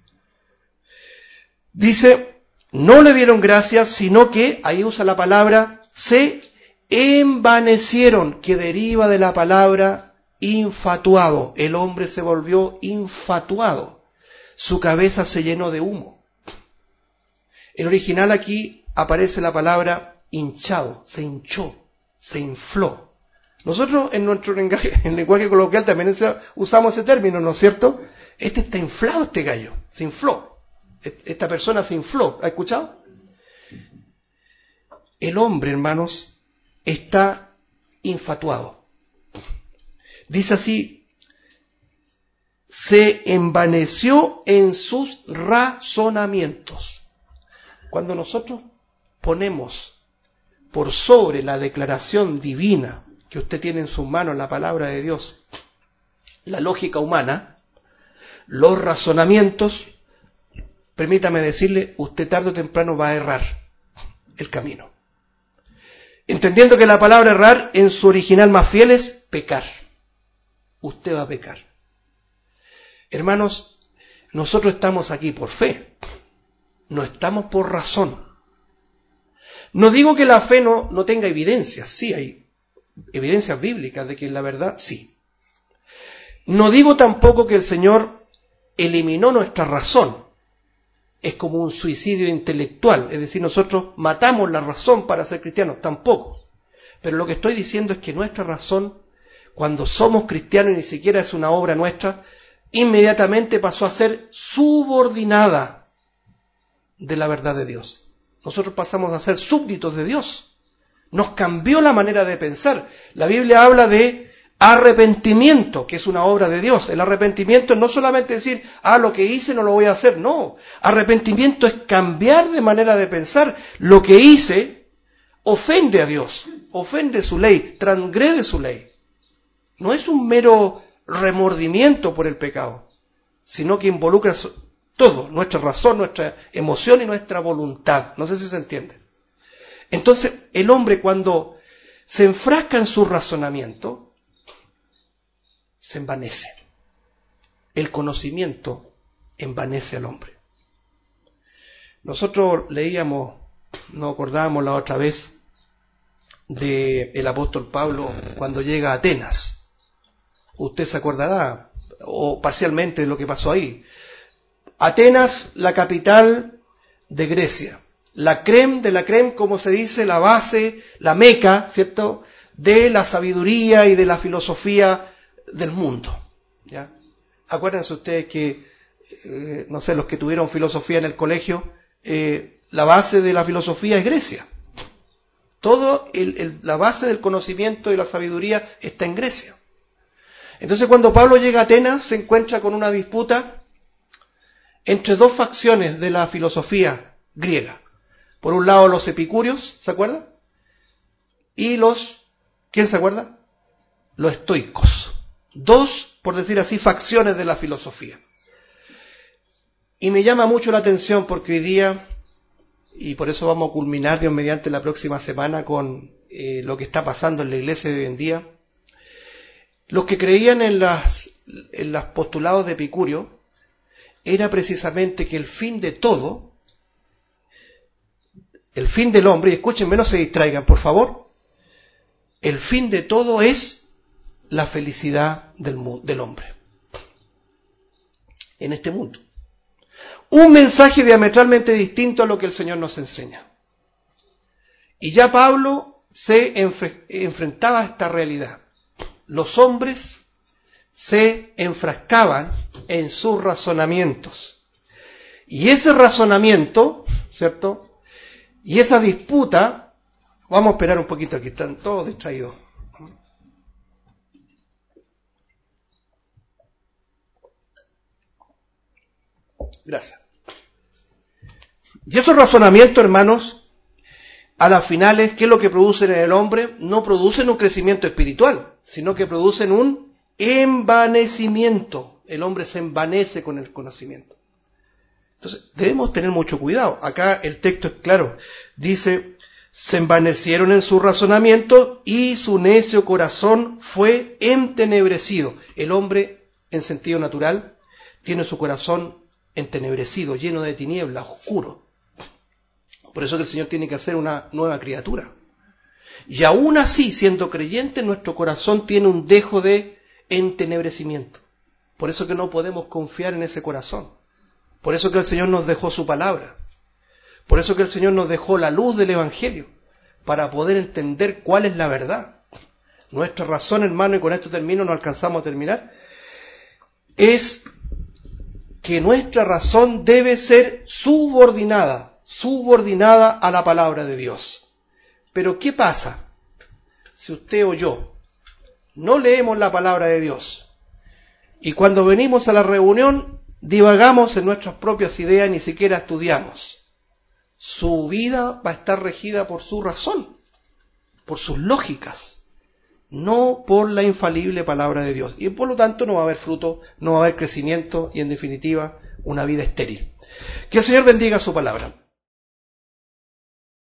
Dice, no le dieron gracias, sino que, ahí usa la palabra, se envanecieron, que deriva de la palabra infatuado. El hombre se volvió infatuado. Su cabeza se llenó de humo. El original aquí aparece la palabra hinchado, se hinchó, se infló. Nosotros en nuestro lenguaje coloquial también usamos ese término, ¿no es cierto? Está inflado este gallo, se infló. Esta persona se infló, ¿ha escuchado? El hombre, hermanos, está infatuado. Dice así, se envaneció en sus razonamientos. Cuando nosotros ponemos por sobre la declaración divina que usted tiene en sus manos, la palabra de Dios, la lógica humana, los razonamientos, permítame decirle, usted tarde o temprano va a errar el camino. Entendiendo que la palabra errar en su original más fiel es pecar. Usted va a pecar. Hermanos, nosotros estamos aquí por fe, no estamos por razón. No digo que la fe no tenga evidencias, sí hay evidencias bíblicas de que la verdad sí. No digo tampoco que el Señor eliminó nuestra razón. Es como un suicidio intelectual, es decir, nosotros matamos la razón para ser cristianos, tampoco. Pero lo que estoy diciendo es que nuestra razón, cuando somos cristianos y ni siquiera es una obra nuestra, inmediatamente pasó a ser subordinada de la verdad de Dios. Nosotros pasamos a ser súbditos de Dios. Nos cambió la manera de pensar. La Biblia habla de arrepentimiento, que es una obra de Dios. El arrepentimiento es no solamente decir, lo que hice no lo voy a hacer. No, arrepentimiento es cambiar de manera de pensar. Lo que hice ofende a Dios, ofende su ley, transgrede su ley. No es un mero remordimiento por el pecado, sino que involucra todo, nuestra razón, nuestra emoción y nuestra voluntad. No sé si se entiende. Entonces, el hombre cuando se enfrasca en su razonamiento, se envanece. El conocimiento envanece al hombre. Nosotros leíamos, nos acordábamos la otra vez del apóstol Pablo cuando llega a Atenas. Usted se acordará, o parcialmente, de lo que pasó ahí. Atenas, la capital de Grecia. La crème de la crème, como se dice, la base, la meca, ¿cierto?, de la sabiduría y de la filosofía del mundo. ¿Ya? Acuérdense ustedes que, no sé, los que tuvieron filosofía en el colegio, la base de la filosofía es Grecia. Todo la base del conocimiento y la sabiduría está en Grecia. Entonces cuando Pablo llega a Atenas se encuentra con una disputa entre dos facciones de la filosofía griega. Por un lado los epicúreos, ¿se acuerdan? Y ¿quién se acuerda? Los estoicos. Dos, por decir así, facciones de la filosofía. Y me llama mucho la atención porque hoy día, y por eso vamos a culminar Dios mediante la próxima semana con lo que está pasando en la iglesia de hoy en día, los que creían en los postulados de Epicurio era precisamente que el fin de todo, el fin del hombre, y escúchenme, no se distraigan, por favor, el fin de todo es la felicidad del hombre en este mundo. Un mensaje diametralmente distinto a lo que el Señor nos enseña. Y ya Pablo se enfrentaba a esta realidad. Los hombres se enfrascaban en sus razonamientos. Y ese razonamiento, ¿cierto?, y esa disputa, vamos a esperar un poquito, aquí están todos distraídos. Gracias. Y esos razonamientos, hermanos, a las finales, ¿qué es lo que producen en el hombre? No producen un crecimiento espiritual, sino que producen un envanecimiento. El hombre se envanece con el conocimiento. Entonces, debemos tener mucho cuidado. Acá el texto es claro. Dice, se envanecieron en su razonamiento y su necio corazón fue entenebrecido. El hombre, en sentido natural, tiene su corazón entenebrecido, lleno de tinieblas, oscuro. Por eso que el Señor tiene que hacer una nueva criatura. Y aún así, siendo creyente, nuestro corazón tiene un dejo de entenebrecimiento. Por eso que no podemos confiar en ese corazón. Por eso que el Señor nos dejó su palabra. Por eso que el Señor nos dejó la luz del Evangelio, para poder entender cuál es la verdad. Nuestra razón, hermano, y con esto termino, no alcanzamos a terminar, es que nuestra razón debe ser subordinada a la palabra de Dios. Pero ¿qué pasa si usted o yo no leemos la palabra de Dios y cuando venimos a la reunión divagamos en nuestras propias ideas, ni siquiera estudiamos? Su vida va a estar regida por su razón. por sus lógicas, no por la infalible palabra de Dios. Y por lo tanto no va a haber fruto, no va a haber crecimiento y en definitiva una vida estéril. Que el Señor bendiga su palabra.